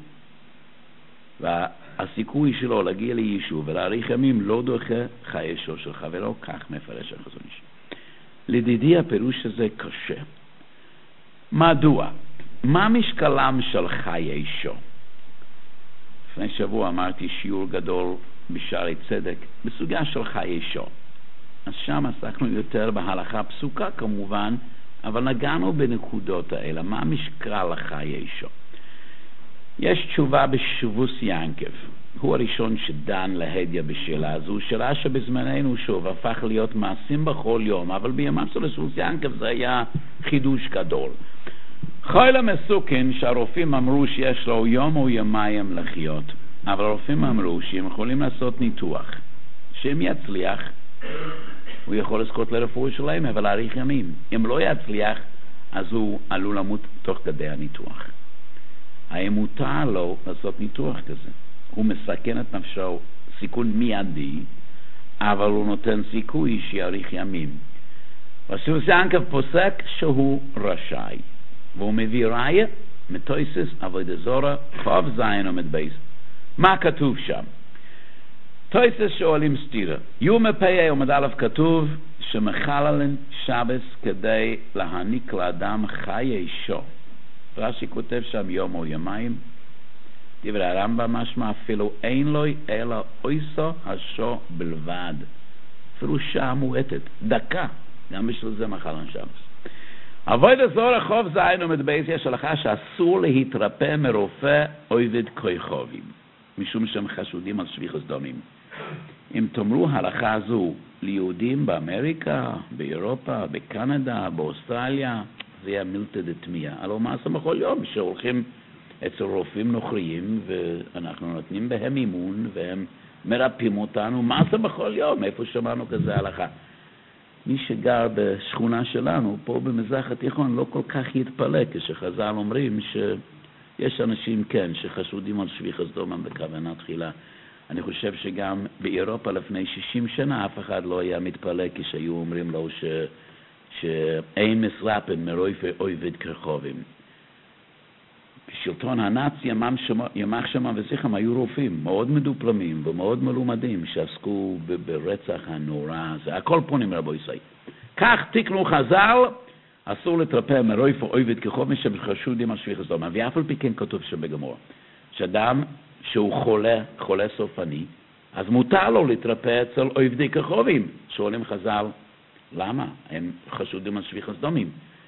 והסיכוי שלו להגיע ליישוב ולהאריך ימים לא דוחה חיי שו של חברו, כך מפרש החזון איש. לדידי הפירוש הזה קשה. מדוע? מה משקלם של חיי שו? לפני שבוע אמרתי שיעור גדול בשערי צדק בסוגיה של חיי שו. אז שם עסקנו יותר בהלכה פסוקה כמובן, אבל נגענו בנקודות האלה. מה משקל לחיי שו? יש תשובה בשבוס ינקב. הוא הראשון שדן להדיה בשאלה הזו, שאלה שבזמננו שוב הפך להיות מעשים בכל יום, אבל בימיו של שבוס ינקב זה היה חידוש גדול. חולה מסוכן שהרופאים אמרו שיש לו יום או יומיים לחיות, אבל הרופאים אמרו שהם יכולים לעשות ניתוח, שאם יצליח הוא יכול לזכות לרפואה שלהם, אבל להאריך ימים. אם לא יצליח, אז הוא עלול למות תוך כדי הניתוח. האם מותר לו לעשות ניתוח כזה? הוא מסכן את נפשו סיכון מיידי, אבל הוא נותן סיכוי שיאריך ימים. ושבוס ינקב פוסק שהוא רשאי, והוא מביא ראיה מתויסס עבודה זרה חוב זין עמוד בייס. מה כתוב שם? תויסס שואלים סתירה. יום פ"ה עמוד א' כתוב שמחללים שבס כדי להעניק לאדם חיי שו. רש"י כותב שם יום או יומיים. דברי הרמב"ם משמע אפילו אין לו אלא אויסו השו בלבד. אפילו שעה מועטת, דקה, גם בשביל זה מחלן שבס. עבודה זרה חוב זין עמוד בייס, יש הלכה שאסור להתרפא מרופא עובד כוכבים, משום שהם חשודים על שפיכות דמים. אם תאמרו הלכה זו ליהודים באמריקה, באירופה, בקנדה, באוסטרליה, זה היה מילתא דתמיה. הלוא מעשה בכל יום שהולכים אצל רופאים נוכריים ואנחנו נותנים בהם אימון והם מרפאים אותנו, מעשה בכל יום, איפה שמענו כזה הלכה. מי שגר בשכונה שלנו, פה במזרח התיכון, לא כל כך יתפלא כשחז"ל אומרים שיש אנשים, כן, שחשודים על שפיכת דמם בכוונה תחילה. אני חושב שגם באירופה לפני 60 שנה אף אחד לא היה מתפלא כשהיו אומרים לו שאין מסרפן מרויפי אויבד כרחובים. בשלטון הנאצי ימח שמה וזכרם היו רופאים מאוד מדופלמים ומאוד מלומדים שעסקו ברצח הנורא הזה. הכל פונים רבו ישראל. כך תקנו חז"ל, אסור לטרפא מרויפי אויבד כרחובים שחשודים על שפיכת דמם. ואף על פי כן כתוב שם בגמרא שאדם שהוא חולה סופני, אז מותר לו לטרפא אצל אויבדי כרחובים. שואלים חז"ל, למה? הם חשודים על שפיכת דמים.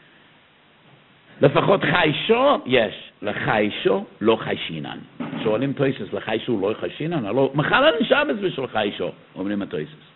לפחות חיישו יש, לחיישו לא חיישינן. שואלים תויסס, לחיישו לא חיישינן? הלא, מחל אני שבס בשביל חיישו, אומרים התויסס.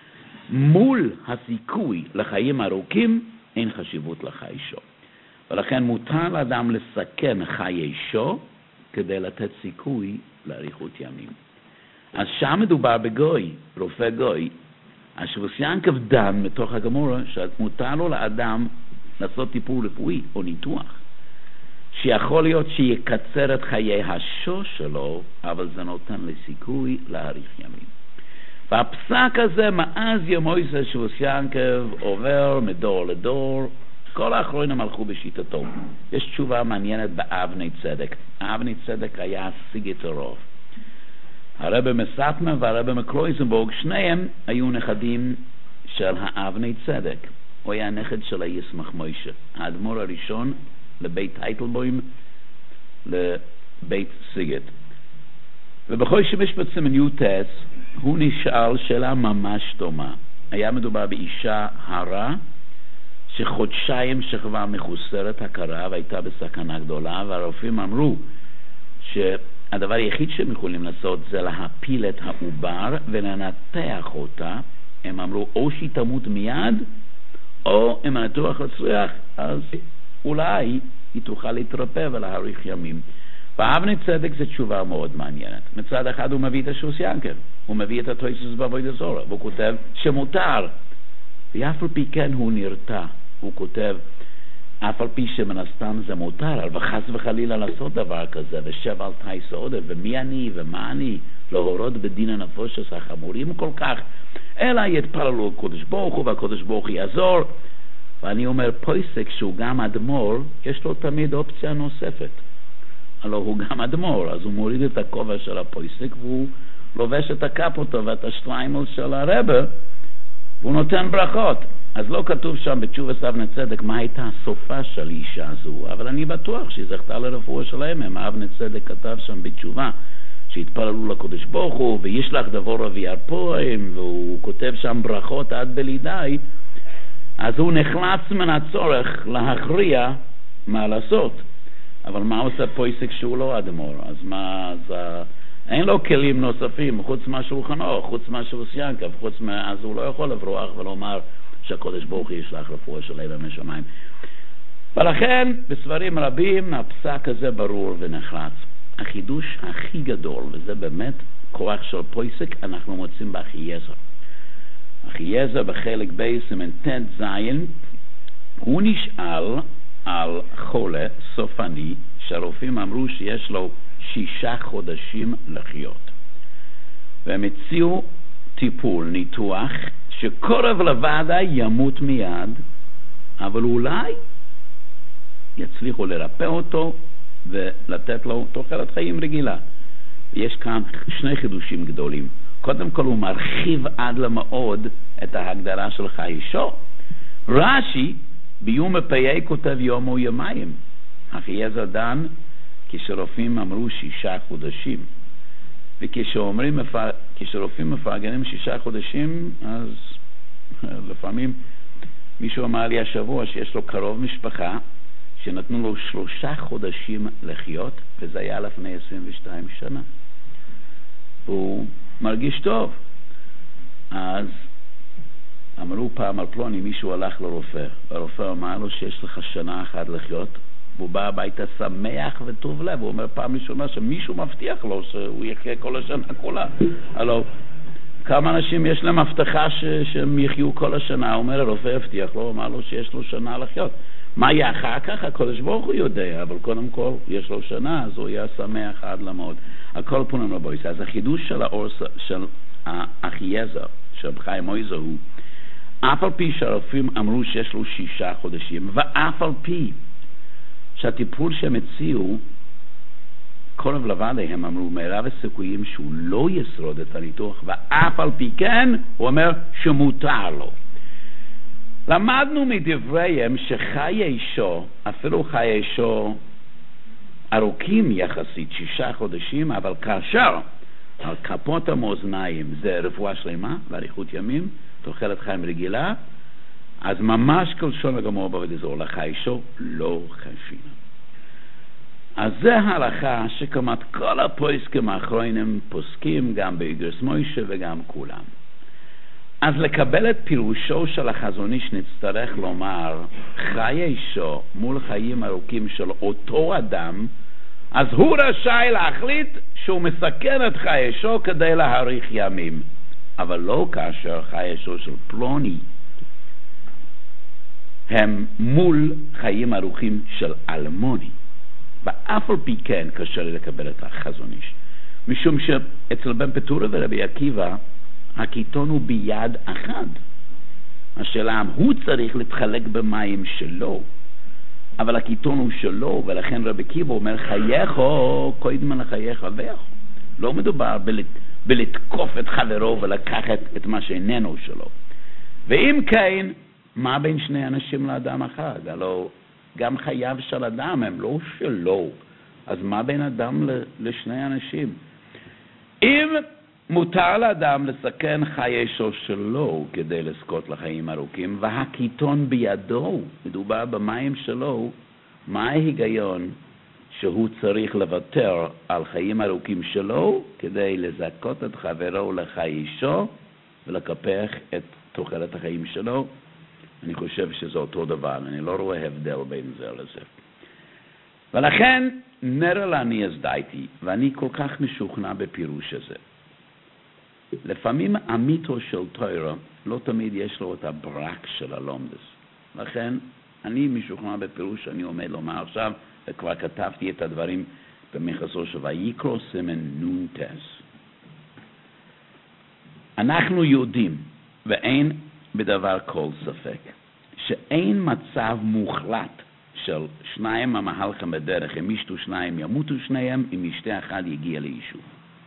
מול הסיכוי לחיים ארוכים, אין חשיבות לחיישו. ולכן מותר לאדם לסכן חיישו, כדי לתת סיכוי לאריכות ימים. אז שם מדובר בגוי, רופא גוי. השבוס ינקב דן מתוך הגמורה, שמותר לו לאדם לעשות טיפול רפואי או ניתוח, שיכול להיות שיקצר את חיי השו שלו, אבל זה נותן לסיכוי להאריך ימים. והפסק הזה, מאז ימויסה שבוס ינקב עובר מדור לדור, כל האחרונים הלכו בשיטתו. יש תשובה מעניינת באבני צדק. האבני צדק היה סיגת הרוב. הרב מסטמה והרב מקלויזנבורג, שניהם היו נכדים של האבני צדק. הוא היה נכד של הישמח מוישה, האדמו"ר הראשון לבית טייטלבוים, לבית סיגת. ובכל שמשפט סימן יוטס, הוא נשאל שאלה ממש דומה. היה מדובר באישה הרה, שחודשיים שכבה מחוסרת הכרה והייתה בסכנה גדולה, והרופאים אמרו שהדבר היחיד שהם יכולים לעשות זה להפיל את העובר ולנתח אותה. הם אמרו או שהיא תמות מיד, או אם הניתוח הצליח, אז אולי היא תוכל להתרפא ולהאריך ימים. באבני צדק זו תשובה מאוד מעניינת. מצד אחד הוא מביא את השבוס ינקב, הוא מביא את התויסס בעבודה זרה, והוא כותב שמותר, ואף על פי כן הוא נרתע. הוא כותב, אף על פי שמנסתם זה מותר, אבל חס וחלילה לעשות דבר כזה, ושב על תייס עודף, ומי אני ומה אני, להורות בדין הנפושס החמורים כל כך, אלא יתפללו לקדוש ברוך הוא, והקדוש ברוך הוא יעזור. ואני אומר, פויסק שהוא גם אדמו"ר, יש לו תמיד אופציה נוספת. הלוא הוא גם אדמו"ר, אז הוא מוריד את הכובע של הפויסק, והוא לובש את הקפוטו ואת השטריימל של הרבה, והוא נותן ברכות. אז לא כתוב שם בתשובת אבני צדק מה הייתה הסופה של אישה הזו, אבל אני בטוח שהיא זכתה לרפואה שלהם. אבני צדק כתב שם בתשובה שהתפללו לקדוש ברוך הוא וישלח דבורה וירפאם, והוא כותב שם ברכות עד בלידי. אז הוא נחלץ מן הצורך להכריע מה לעשות. אבל מה עושה פויסק שהוא לא אדמו"ר? אז מה, אין לו כלים נוספים חוץ מהשולחנו, חוץ מהשבוס ינקב, אז הוא לא יכול לברוח ולומר שהקדוש ברוך הוא ישלח רפואה שלהם משמיים. ולכן בספרים רבים הפסק הזה ברור ונחרץ. החידוש הכי גדול, וזה באמת כוח של פויסק, אנחנו מוצאים באחייזר. אחייזר בחלק בייס סימן ט' זין, הוא נשאל על חולה סופני שהרופאים אמרו שיש לו 6 חודשים לחיות, והם הציעו טיפול, ניתוח, שקורב לבדה ימות מיד, אבל אולי יצליחו לרפא אותו ולתת לו תוחלת חיים רגילה. יש כאן 2 חידושים גדולים. קודם כל הוא מרחיב עד למאוד את ההגדרה של חיישו. רש"י ביום הפ"א כותב יום או יומיים. אחייזר דן כשרופאים אמרו 6 חודשים. וכשרופאים מפרגנים 6 חודשים, אז לפעמים מישהו אמר לי השבוע שיש לו קרוב משפחה שנתנו לו 3 חודשים לחיות, וזה היה לפני 22 שנה. והוא מרגיש טוב. אז פעם על פלוני, מישהו הלך לרופא, והרופא אמר לו שיש לך שנה אחת לחיות, והוא בא הביתה שמח וטוב לב, הוא אומר פעם ראשונה שמישהו מבטיח לו שהוא יחיה כל השנה כולה. הלו, כמה אנשים יש להם הבטחה שהם יחיו כל השנה? הוא אומר, הרופא הבטיח לו, אמר לו שיש לו שנה לחיות. מה יהיה אחר כך? הקדוש ברוך הוא יודע, אבל קודם כל יש לו שנה, אז הוא יהיה שמח עד למות. הכל פונים רבויס. אז החידוש של האור של האחייזר, של חיים מויזר הוא, אף על פי שהרופאים אמרו שיש לו 6 חודשים, ואף על פי שהטיפול שהם הציעו, קורב לבד הם אמרו, מרב הסיכויים שהוא לא ישרוד את הניתוח, ואף על פי כן, הוא אומר שמותר לו. למדנו מדבריהם שחיי אישו, אפילו חיי אישו ארוכים יחסית, 6 חודשים, אבל כאשר על כפות המאזניים זה רפואה שלמה ואריכות ימים, תוחלת חיים רגילה, אז ממש כלשון הגמור בבית אזור, לחיי אישו לא חשינה. אז זה ההלכה שכמעט כל הפוסקים האחרונים פוסקים, גם באיגרס מוישה וגם כולם. אז לקבל את פירושו של החזון איש נצטרך לומר, חיי אישו מול חיים ארוכים של אותו אדם, אז הוא רשאי להחליט שהוא מסכן את חיי אישו כדי להאריך ימים. אבל לא כאשר חיי אישו של פלוני הם מול חיים ארוכים של אלמוני. ואף על פי כן קשה לי לקבל את החזון איש. משום שאצל בן פטורה ורבי עקיבא, הקיטון הוא ביד אחד. השאלה, הוא צריך להתחלק במים שלו, אבל הקיטון הוא שלו, ולכן רבי עקיבא אומר, חייכו, קודם לחייך אביך. לא מדובר בלתקוף את חברו ולקחת את מה שאיננו שלו. ואם כן, מה בין שני אנשים לאדם אחד? הלוא גם חייו של אדם הם לא שלו, אז מה בין אדם לשני אנשים? אם מותר לאדם לסכן חיישו שלו כדי לזכות לחיים ארוכים, והקיטון בידו, מדובר במים שלו, מה ההיגיון שהוא צריך לוותר על חיים ארוכים שלו כדי לזכות את חברו לחיישו ולקפח את תוחלת החיים שלו? אני חושב שזה אותו דבר, אני לא רואה הבדל בין זה לזה. ולכן נראה לעני הזדייתי, ואני כל כך משוכנע בפירוש הזה. לפעמים המיתו של תורה לא תמיד יש לו את הברק של הלומדס. לכן אני משוכנע בפירוש שאני עומד לומר עכשיו, וכבר כתבתי את הדברים במחזור של ויקרא סימן נון תס. אנחנו יודעים, ואין בדבר כל ספק, שאין מצב מוחלט של 2 המהלכים בדרך, אם ישתו 2 ימותו 2, אם ישתה 1 יגיע ליישוב.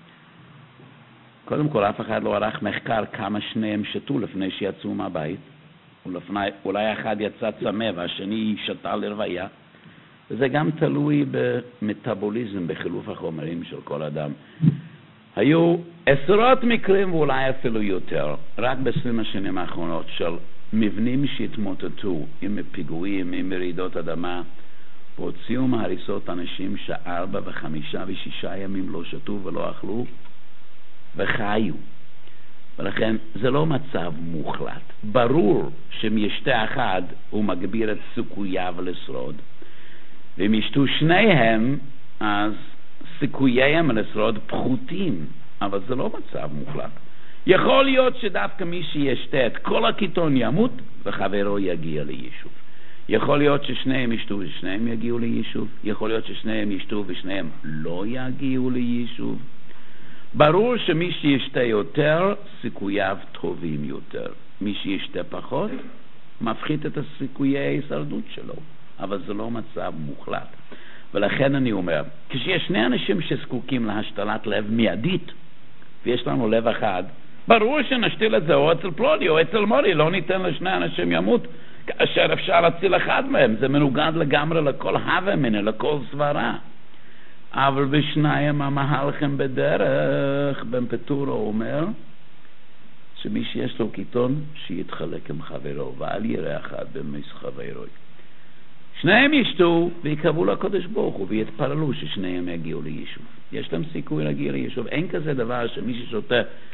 קודם כל, אף אחד לא ערך מחקר כמה 2 שתו לפני שיצאו מהבית, אולי אחד יצא צמא והשני שתה לרוויה, וזה גם תלוי במטאבוליזם, בחילוף החומרים של כל אדם. היו 10 מקרים ואולי אפילו יותר, רק ב20 השנים האחרונות, של מבנים שהתמוטטו עם פיגועים, עם רעידות אדמה, והוציאו מהריסות אנשים ש4 ו5 ו6 ימים לא שתו ולא אכלו וחיו. ולכן זה לא מצב מוחלט. ברור שאם ישתה 1 הוא מגביר את סיכוייו לשרוד, ואם ישתו 2 אז סיכוייהם לשרוד פחותים, אבל זה לא מצב מוחלט. יכול להיות שדווקא מי שישתה את כל הקיטון ימות וחברו יגיע ליישוב. יכול להיות ששניהם ישתו ושניהם יגיעו ליישוב. יכול להיות ששניהם ישתו ושניהם לא יגיעו ליישוב. ברור שמי שישתה יותר, סיכוייו טובים יותר. מי שישתה פחות, מפחית את הסיכויי ההישרדות שלו. אבל זה לא מצב מוחלט. ולכן אני אומר, כשיש 2 אנשים שזקוקים להשתלת לב מיידית, ויש לנו לב אחד, ברור שנשתיל את זה או אצל פלוני או אצל מורי, לא ניתן ל2 אנשים ימות, כאשר אפשר להציל אחד מהם. זה מנוגד לגמרי לכל הווה מנה, לכל סברה. אבל ב2 המהלכים בדרך, בן פטורה אומר, שמי שיש לו קיטון, שיתחלק עם חברו, ואל יראה אחד במס חברו. 2 ישתו ויקרבו לקדוש ברוך הוא ויתפללו ש2 יגיעו ליישוב. יש להם סיכוי להגיע ליישוב. אין כזה דבר שמי ששותה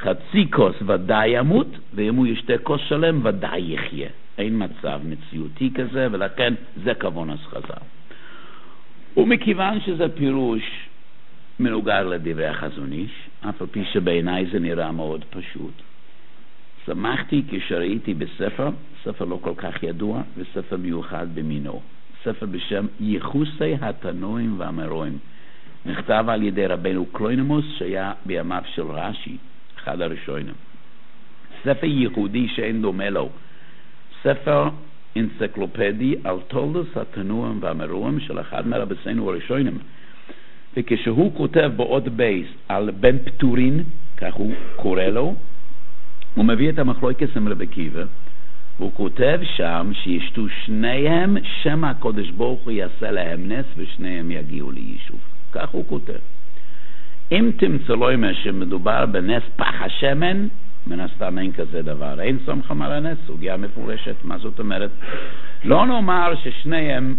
חצי כוס ודאי ימות, ואם הוא ישתה כוס שלם ודאי יחיה. אין מצב מציאותי כזה, ולכן זה כוונס חז"ל. ומכיוון שזה פירוש מנוגד לדברי החזון איש, אף על פי שבעיניי זה נראה מאוד פשוט, שמחתי כשראיתי בספר, ספר לא כל כך ידוע, וספר מיוחד במינו, ספר בשם יחוסי התנועים והאמוראים, נכתב על ידי רבנו קלוינמוס, שהיה בימיו של רש"י, אחד הראשונים. ספר ייחודי שאין דומה לו, ספר אנציקלופדי על תולדות התנועים והאמוראים של אחד מרבותינו הראשונים. וכשהוא כותב באות בייס על בן פטורין, כך הוא קורא לו, הוא מביא את המחלוקת עם רבי עקיבא, והוא כותב שם שישתו שניהם, שם הקדוש ברוך הוא יעשה להם נס ושניהם יגיעו ליישוב. כך הוא כותב. אם תמצא לו שמדובר בנס פח השמן, מן הסתם אין כזה דבר. אין סומכם על הנס, סוגיה מפורשת. מה זאת אומרת? לא נאמר ששניהם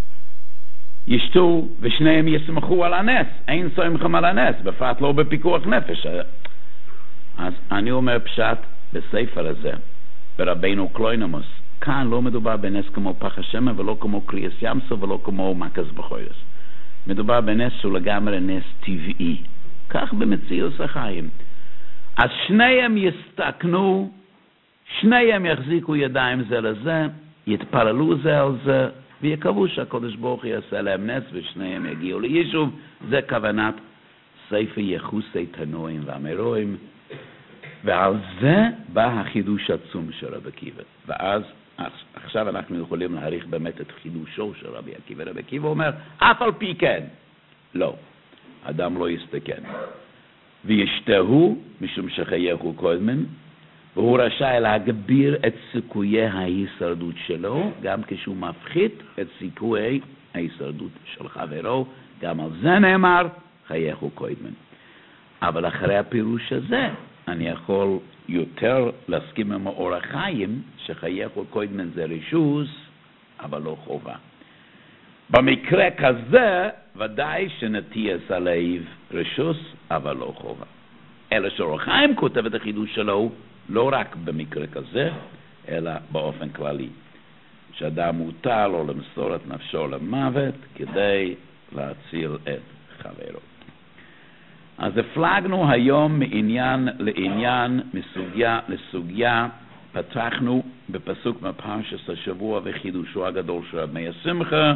ישתו ושניהם יסמכו על הנס. אין סומכם על הנס, בפרט לא בפיקוח נפש. אז אני אומר פשט בספר הזה, ברבנו קלוינמוס, כאן לא מדובר בנס כמו פח השמן ולא כמו קריאס ימסו ולא כמו מקס בחוירס. מדובר בנס שהוא לגמרי נס טבעי. כך במציאות החיים. אז שניהם יסתכנו, שניהם יחזיקו ידיים זה לזה, יתפללו זה על זה, ויקוו שהקדוש ברוך הוא יעשה להם נס ושניהם יגיעו ליישוב. זה כוונת ספר יחוסי תנועים והאמוראים, ועל זה בא החידוש עצום של רבי עקיבא. ואז עכשיו אנחנו יכולים להעריך באמת את חידושו של רבי עקיבא. רבי עקיבא אומר, אף על פי כן, לא, אדם לא יסתכן. וישתהו, משום שחייהו קודמן, והוא רשאי להגביר את סיכויי ההישרדות שלו, גם כשהוא מפחית את סיכויי ההישרדות של חברו, גם על זה נאמר, חייהו קודמן. אבל אחרי הפירוש הזה, אני יכול יותר להסכים עם האורח חיים, שחייהו קודמן זה רשוס, אבל לא חובה. במקרה כזה, ודאי שנטייס הלב רשוס, אבל לא חובה. אלא שאורח חיים כותב את החידוש שלו, לא רק במקרה כזה, אלא באופן כללי. שאדם מוטל או למסור את נפשו למוות, כדי להציל את חברו. אז הפלגנו היום מעניין לעניין, מסוגיה לסוגיה, פתחנו בפסוק מפרשת השבוע וחידושו הגדול של רבי השמחה,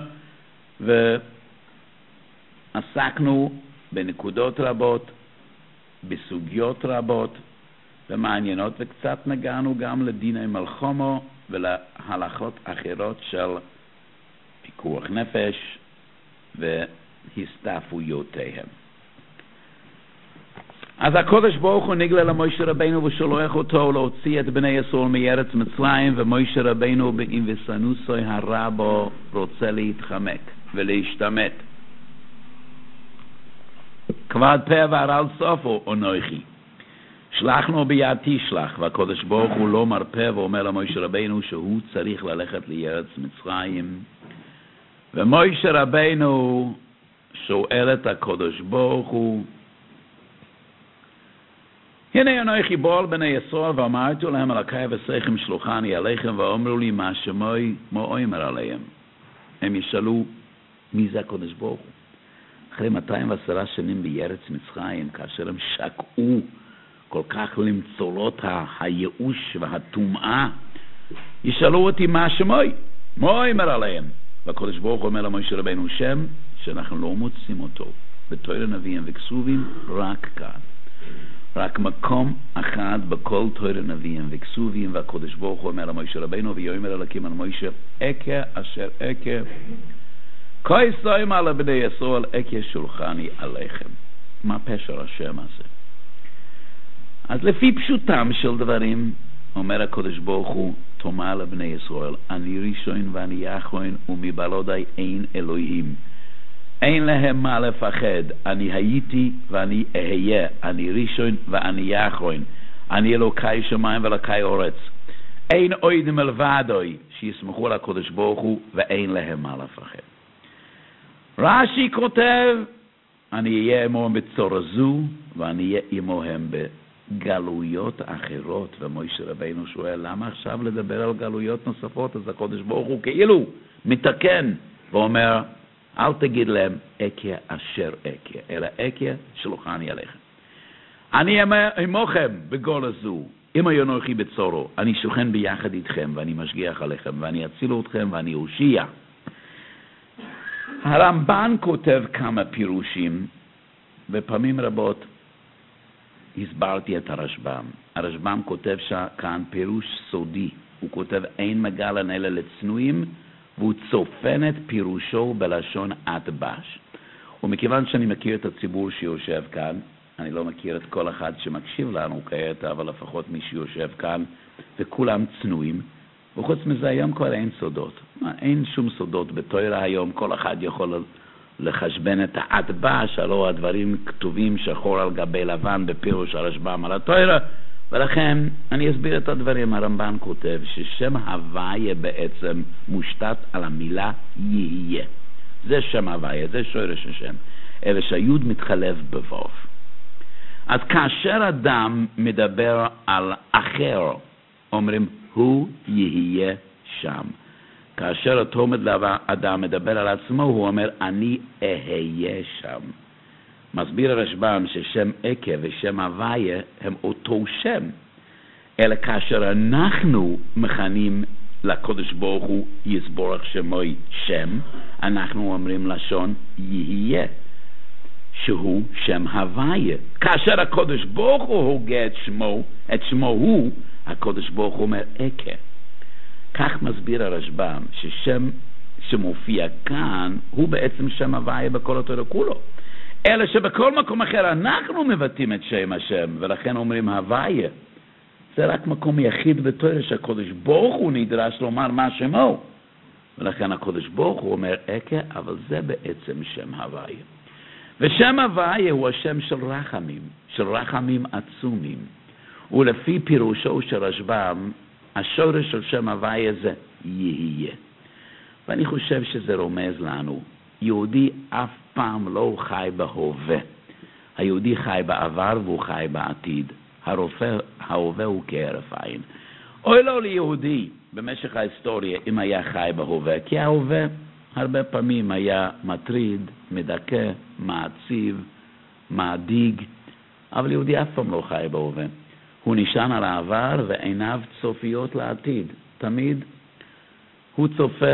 ועסקנו בנקודות רבות, בסוגיות רבות ומעניינות, וקצת נגענו גם לדיני מלחמה ולהלכות אחרות של פיקוח נפש והסתעפויותיהם. אז הקדוש ברוך הוא נגלה למשה רבינו ושולח אותו להוציא את בני ישראל מארץ מצרים, ומשה רבינו באינבסנוסוי הרבו רוצה להתחמק ולהשתמט. כבד פה וערל סופו אנוכי, שלחנו ביד תשלח. והקדוש ברוך הוא לא מרפה ואומר למשה רבינו שהוא צריך ללכת לארץ מצרים. ומשה רבינו שואל את הקדוש ברוך הוא, הנה אנוכי בוא בני ישראל ואמרתי להם אלוקי ושכם שלוחני עליכם, ואומרו לי מה שמוי, מה אומר עליהם. הם ישאלו מי זה הקדוש ברוך הוא. אחרי 210 שנים בארץ מצרים, כאשר הם שקעו כל כך למצולות הייאוש והטומאה, ישאלו אותי מה שמוי, מה אומר עליהם. והקדוש ברוך הוא אומר למשה רבינו שם שאנחנו לא מוצאים אותו בתורה נביאים וכתובים, רק כאן. רק מקום אחד בכל תורה נביאים וכתובים, והקדוש ברוך הוא אומר למשה רבינו, ויאמר אלוקים על משה, אכה אשר אכה כיסוים על בני ישראל, אכה שולחני עליכם. מה פשר השם הזה? אז לפי פשוטם של דברים, אומר הקדוש ברוך הוא, תאמר לבני ישראל, אני ראשון ואני אחרון, ומבלעדיי אין אלוהים. אין להם מה לפחד. אני הייתי ואני אהיה. אני ראשון ואני אחרון. אני אלוקי שמיים ואלוקי אורץ. אין עוד מלבדוי שיסמכו על הקדוש ברוך הוא, ואין להם מה לפחד. רש"י כותב, אני אהיה עמהם בצורה זו, ואני אהיה עמהם גלויות אחרות, ומשה רבינו שואל, למה עכשיו לדבר על גלויות נוספות? אז הקדוש ברוך הוא כאילו מתקן ואומר, אל תגיד להם אקה אשר אקה, אלא אקה שלוחני עליכם. אני עמוכם בגול הזו, אם אנוכי בצורו, אני שוכן ביחד איתכם ואני משגיח עליכם ואני אציל אתכם ואני אושיע. הרמב"ן כותב כמה פירושים, ופעמים רבות הסברתי את הרשב"ם. הרשב"ם כותב כאן פירוש סודי. הוא כותב אין מגלן אלא לצנועים, והוא צופן את פירושו בלשון אטבש. ומכיוון שאני מכיר את הציבור שיושב כאן, אני לא מכיר את כל אחד שמקשיב לנו כעת, אבל לפחות מי שיושב כאן, וכולם צנועים. וחוץ מזה היום כבר אין סודות. אין שום סודות בתורה היום, כל אחד יכול לחשבן את האטבש, הלא הדברים כתובים שחור על גבי לבן בפירוש הרשב"ם על התורה, ולכן אני אסביר את הדברים. הרמב"ן כותב ששם הוויה בעצם מושתת על המילה יהיה. זה שם הוויה, זה שורש השם. אלא שהיוד מתחלף בו"ב. אז כאשר אדם מדבר על אחר, אומרים הוא יהיה שם. כאשר אותו אדם מדבר על עצמו, הוא אומר אני אהיה שם. מסביר הרשב"ם ששם אקה ושם הוויה הם אותו שם. אלא כאשר אנחנו מכנים לקדוש ברוך הוא יסבורך שמוי שם, אנחנו אומרים לשון יהיה, שהוא שם הוויה. כאשר הקדוש ברוך הוא הוגה את שמו הוא, הקדוש ברוך הוא אומר אקה. כך מסביר הרשב"ם ששם שמופיע כאן הוא בעצם שם הוויה בכל התורה כולו. אלא שבכל מקום אחר אנחנו מבטאים את שם השם, ולכן אומרים הוויה. זה רק מקום יחיד בתורה שהקדוש ברוך הוא נדרש לומר מה שמו. ולכן הקדוש ברוך הוא אומר אקה, אבל זה בעצם שם הוויה. ושם הוויה הוא השם של רחמים עצומים. ולפי פירושו של רשב"ם, השורש של שם הוויה זה יהיה. ואני חושב שזה רומז לנו, יהודי אף פעם לא חי בהווה. היהודי חי בעבר והוא חי בעתיד. ההווה הוא כהרף עין. אוי לא ליהודי במשך ההיסטוריה אם היה חי בהווה, כי ההווה הרבה פעמים היה מטריד, מדכא, מעציב, מעדיג, אבל יהודי אף פעם לא חי בהווה. הוא נשען על העבר ועיניו צופיות לעתיד. תמיד הוא צופה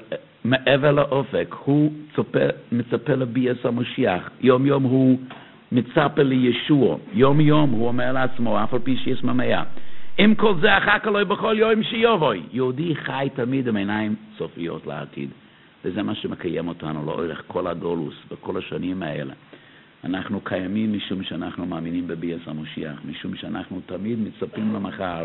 מעבר לאופק, הוא מצפה לביאת המשיח. יום יום הוא מצפה לישוע. יום יום הוא אומר לעצמו, אף על פי שיש ממיה. עם כל זה אחר כך לא בכל יום שיובוי. יהודי חי תמיד עם עיניים צופיות לעתיד. וזה מה שמקיים אותנו לאורך כל הדולוס וכל השנים האלה. אנחנו קיימים משום שאנחנו מאמינים בביאת המשיח, משום שאנחנו תמיד מצפים למחר.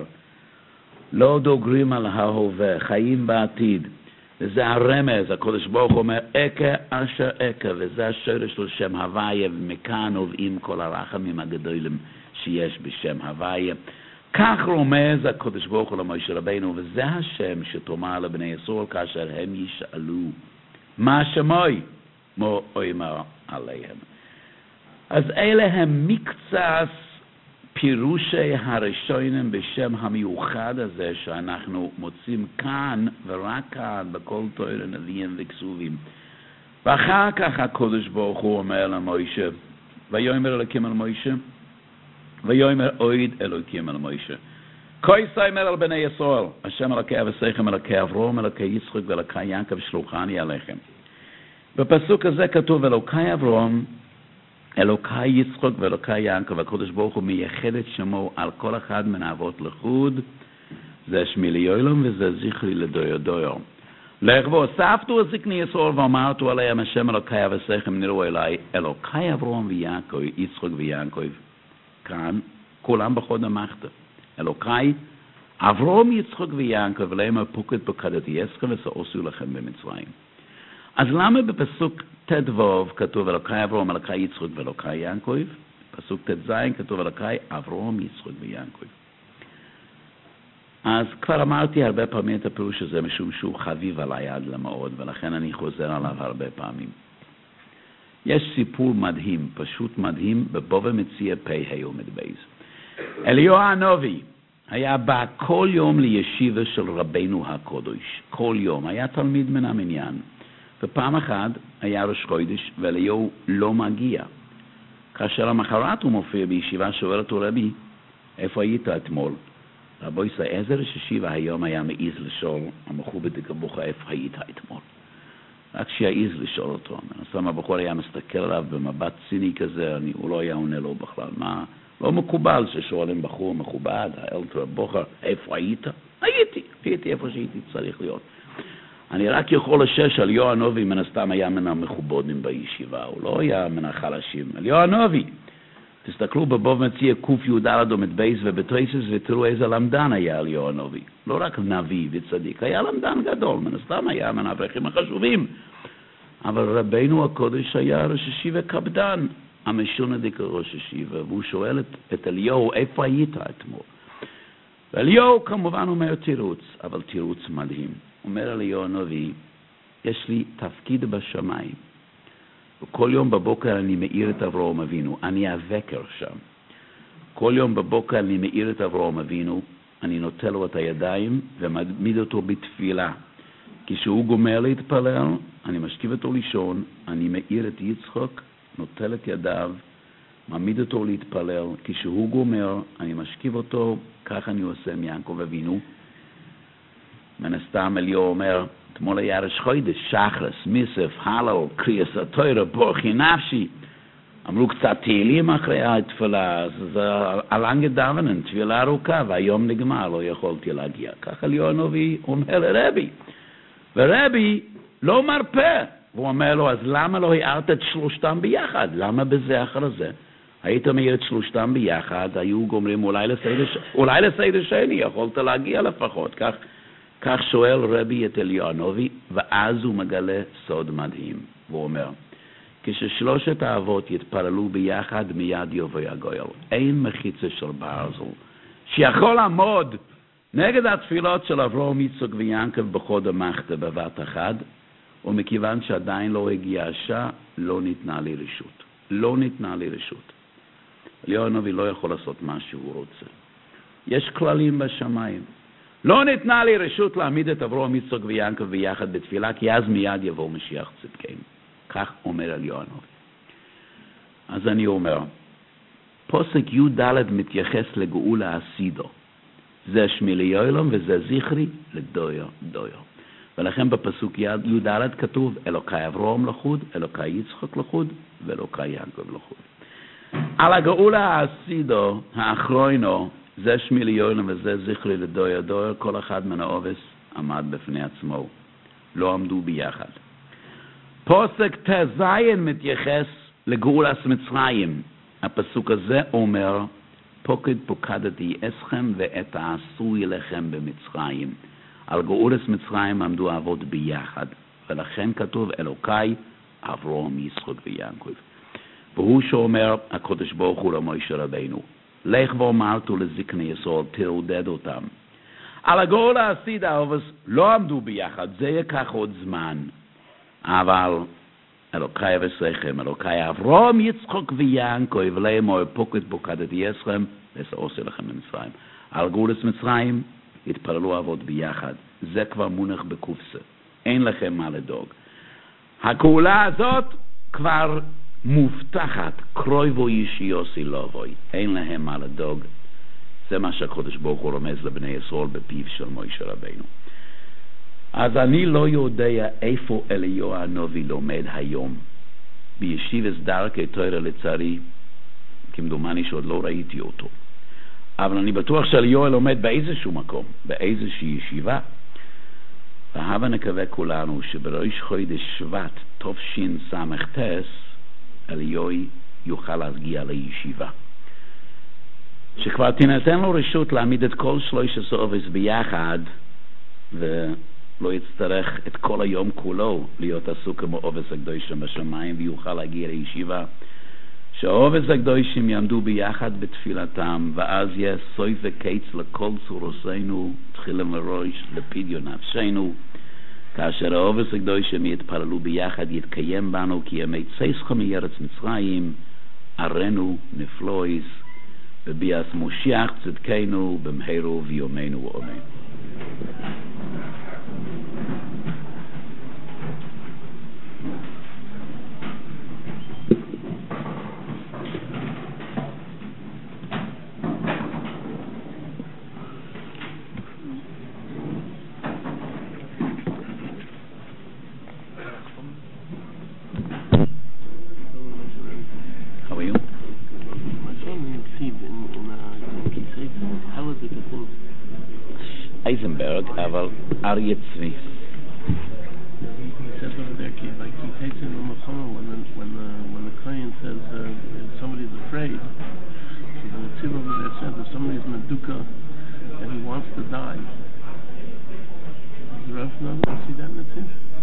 לא דוגרים על ההווה, חיים בעתיד. וזה הרמז, הקדוש ברוך הוא אומר, אקה אשר אקה, וזה השורש של שם הוויה, ומכאן נובעים כל הרחמים הגדולים שיש בשם הוויה. כך רומז הקדוש ברוך הוא למשה רבינו, וזה השם שתאמר לבני ישראל כאשר הם ישאלו, מה שמוי? מו אומר עליהם. אז אלה הם מקצת פירושי הראשונים בשם המיוחד הזה שאנחנו מוצאים כאן ורק כאן בכל תורה נביאים וכתובים. ואחר כך הקדוש ברוך הוא אומר למשה, ויאמר אלוקים אל משה, ויאמר עוד אלוקים אל משה, כה יאמר אל בני ישראל, השם אלוקי אבותיכם אלוקי אברהם אלוקי יצחק ואלוקי יעקב שלוחני עליכם. בפסוק הזה כתוב אלוקי אברהם, אלוקי יצחק ואלוקי יעקב. הקדוש ברוך הוא מייחד את שמו על כל אחד מן האבות לחוד. זה שמי ליועלם וזה זכרי לדויר דויר. לך והוספתו את זקני ישראל ואמרתו עליהם, השם אלוקי אבותיכם נראו אליי, אלוקי אברהם ויעקב, יצחק ויעקב. כאן כולם בחוד המחת. אלוקי אברהם, יצחק ויעקב, ולהם הפוקד פקדתי אסכם ועשו לכם במצרים. אז למה בפסוק ת' כתוב אלוקי אברהם, אלוקי יצחק ואלוקי יעקב? פסוק ת' כתוב אלוקי אברהם, יצחק ויעקב. אז כבר אמרתי הרבה פעמים את הפירוש הזה, משום שהוא חביב עליי עד למאוד, ולכן אני חוזר עליו הרבה פעמים. יש סיפור מדהים, פשוט מדהים, בבבא מציעא פ"ה עמוד בייס. אליהו הנביא היה בא כל יום לישיבה של רבנו הקודש, כל יום, היה תלמיד מן המניין. ופעם אחת היה ראש חודש ואליהו לא מגיע. כאשר המחרת הוא מופיע בישיבה, שואל אותו רבי, איפה היית אתמול? רבו ישראל, איזה ראש ישיבה היום היה מעיז לשאול, המכובד דגבוך, איפה היית אתמול? רק שיעיז לשאול אותו. מנסם הבחור היה מסתכל עליו במבט ציני כזה, הוא לא היה עונה לו בכלל. מה? לא מקובל ששואלים בחור מכובד, האלתר בוחר, איפה היית? הייתי איפה שהייתי צריך להיות. אני רק יכול לשש על אליהו הנביא, מן הסתם היה מן המכובדים בישיבה, הוא לא היה מן החלשים. אליהו הנביא, תסתכלו בבוב מציע קוף יהודה לדומת בייס ובטרייסס ותראו איזה למדן היה אליהו הנביא. לא רק נביא וצדיק, היה למדן גדול, מן הסתם היה מן האברכים החשובים. אבל רבנו הקודש היה ראש ישיבה קפדן, המשונה דיקה ראש ישיבה, והוא שואל את אליהו, איפה היית אתמול? ואליהו כמובן אומר תירוץ, אבל תירוץ מדהים. אומר אליהו הנביא, יש לי תפקיד בשמיים. וכל יום בבוקר אני מאיר את אברהם אבינו, אני הווקר שם. כל יום בבוקר אני מאיר את אברהם אבינו, אני נוטל לו את הידיים ומעמיד אותו בתפילה. כשהוא גומר להתפלל, אני משכיב אותו לישון, אני מאיר את יצחק, נוטל את ידיו, מעמיד אותו להתפלל. כשהוא גומר, אני משכיב אותו, כך אני עושה מיעקב אבינו. מן הסתם אליהו אומר, אתמול היה ראש חודש, שחרס, מיסף, הלל, קריאס התורה, בורכי נפשי. אמרו קצת תהילים אחרי התפילה, זה הלנגה דוונן, תפילה ארוכה, והיום נגמר, לא יכולתי להגיע. כך אליהו הנביא אומר לרבי. ורבי לא מרפא. והוא אומר לו, אז למה לא הערת את שלושתם ביחד? למה בזה אחר זה? היית מאיר את שלושתם ביחד, היו גומרים אולי לסדר שני, יכולת להגיע לפחות. כך שואל רבי את אליהו הנביא, ואז הוא מגלה סוד מדהים. והוא אומר, כששלושת האבות יתפללו ביחד, מיד יבוא הגואל. אין מחיצה של ברזל שיכול לעמוד נגד התפילות של אברהם, יצחק ויעקב בחוד המחתה בבת אחד, ומכיוון שעדיין לא הגיעה השעה, לא ניתנה לי רשות. לא ניתנה לי רשות. אליהו הנביא לא יכול לעשות מה שהוא רוצה. יש כללים בשמיים. לא ניתנה לי רשות להעמיד את אברהם, יצחק ויעקב ביחד בתפילה, כי אז מיד יבוא משיח צדקנו. כך אומר אליהו הנביא. אז אני אומר, פוסק י"ד מתייחס לגאולה עתידה. זה שמי לעולם וזה זכרי לדויר דויר. ולכן בפסוק י"ד כתוב, אלוקי אברהם לחוד, אלוקי יצחק לחוד, ואלוקי יעקב לחוד. על הגאולה העתידה, האחרונו, זה שמי לעולם וזה זכרי לדויר דויר, כל אחד מן העובס עמד בפני עצמו. לא עמדו ביחד. פוסק תזיין מתייחס לגאולת מצרים. הפסוק הזה אומר, פוקדתי אסכם ואת העשו אליכם במצרים. על גאולת מצרים עמדו האבות ביחד, ולכן כתוב אלוקי אברהם, יצחק ויעקב. והוא שאומר הקדוש ברוך הוא למשה רבינו, לך ואמרתו לזקני ישראל, תעודד אותם. על הגאולה העתידה האבות לא עמדו ביחד, זה ייקח עוד זמן. אבל אלוקי אבותיכם, אלוקי אברהם, יצחק ויעקב, לאמור פוקדתי אסכם ועשה לכם במצרים. על גאולת מצרים התפללו אבות ביחד. זה כבר מונח בקופסה. אין לכם מה לדאוג. הגאולה הזאת כבר מובטחת, קרויבו ישיוסי לבוי. אין להם מה לדאוג. זה מה שהקדוש ברוך הוא רומז לבני ישראל בפיו של משה רבינו. אז אני לא יודע איפה אליהו הנביא לומד היום. בישיבת דרכי תורה לצערי, כמדומני שעוד לא ראיתי אותו. אבל אני בטוח שאליהו לומד באיזשהו מקום, באיזושהי ישיבה. והבה נקווה כולנו שבראש חודש שבט תשס"ט אליהו יוכל להגיע לישיבה. שכבר תינתן לו רשות להעמיד את כל 13 אובס ביחד, ולא יצטרך את כל היום כולו להיות עסוק כמו אובס הקדושים בשמיים, ויוכל להגיע לישיבה. שהאובס הקדושים יעמדו ביחד בתפילתם, ואז יהיה סוף וקץ לכל צורותינו, תחילה מראש לפדיון נפשנו. כאשר האובס הקדושים יתפללו ביחד, יתקיים בנו כי ימי צאתכם מארץ מצרים, ערנו נפלויס, בביאס מושיח צדקנו במהרו ויומנו ואמן. Eisenberg, אבל Aryeh Tzvi. He says over there, like he takes it in when the Kohen says somebody's afraid. So the Tzvi over there says if somebody's Meduka and he wants to die. Does the Rav know? See that in the Tzvi?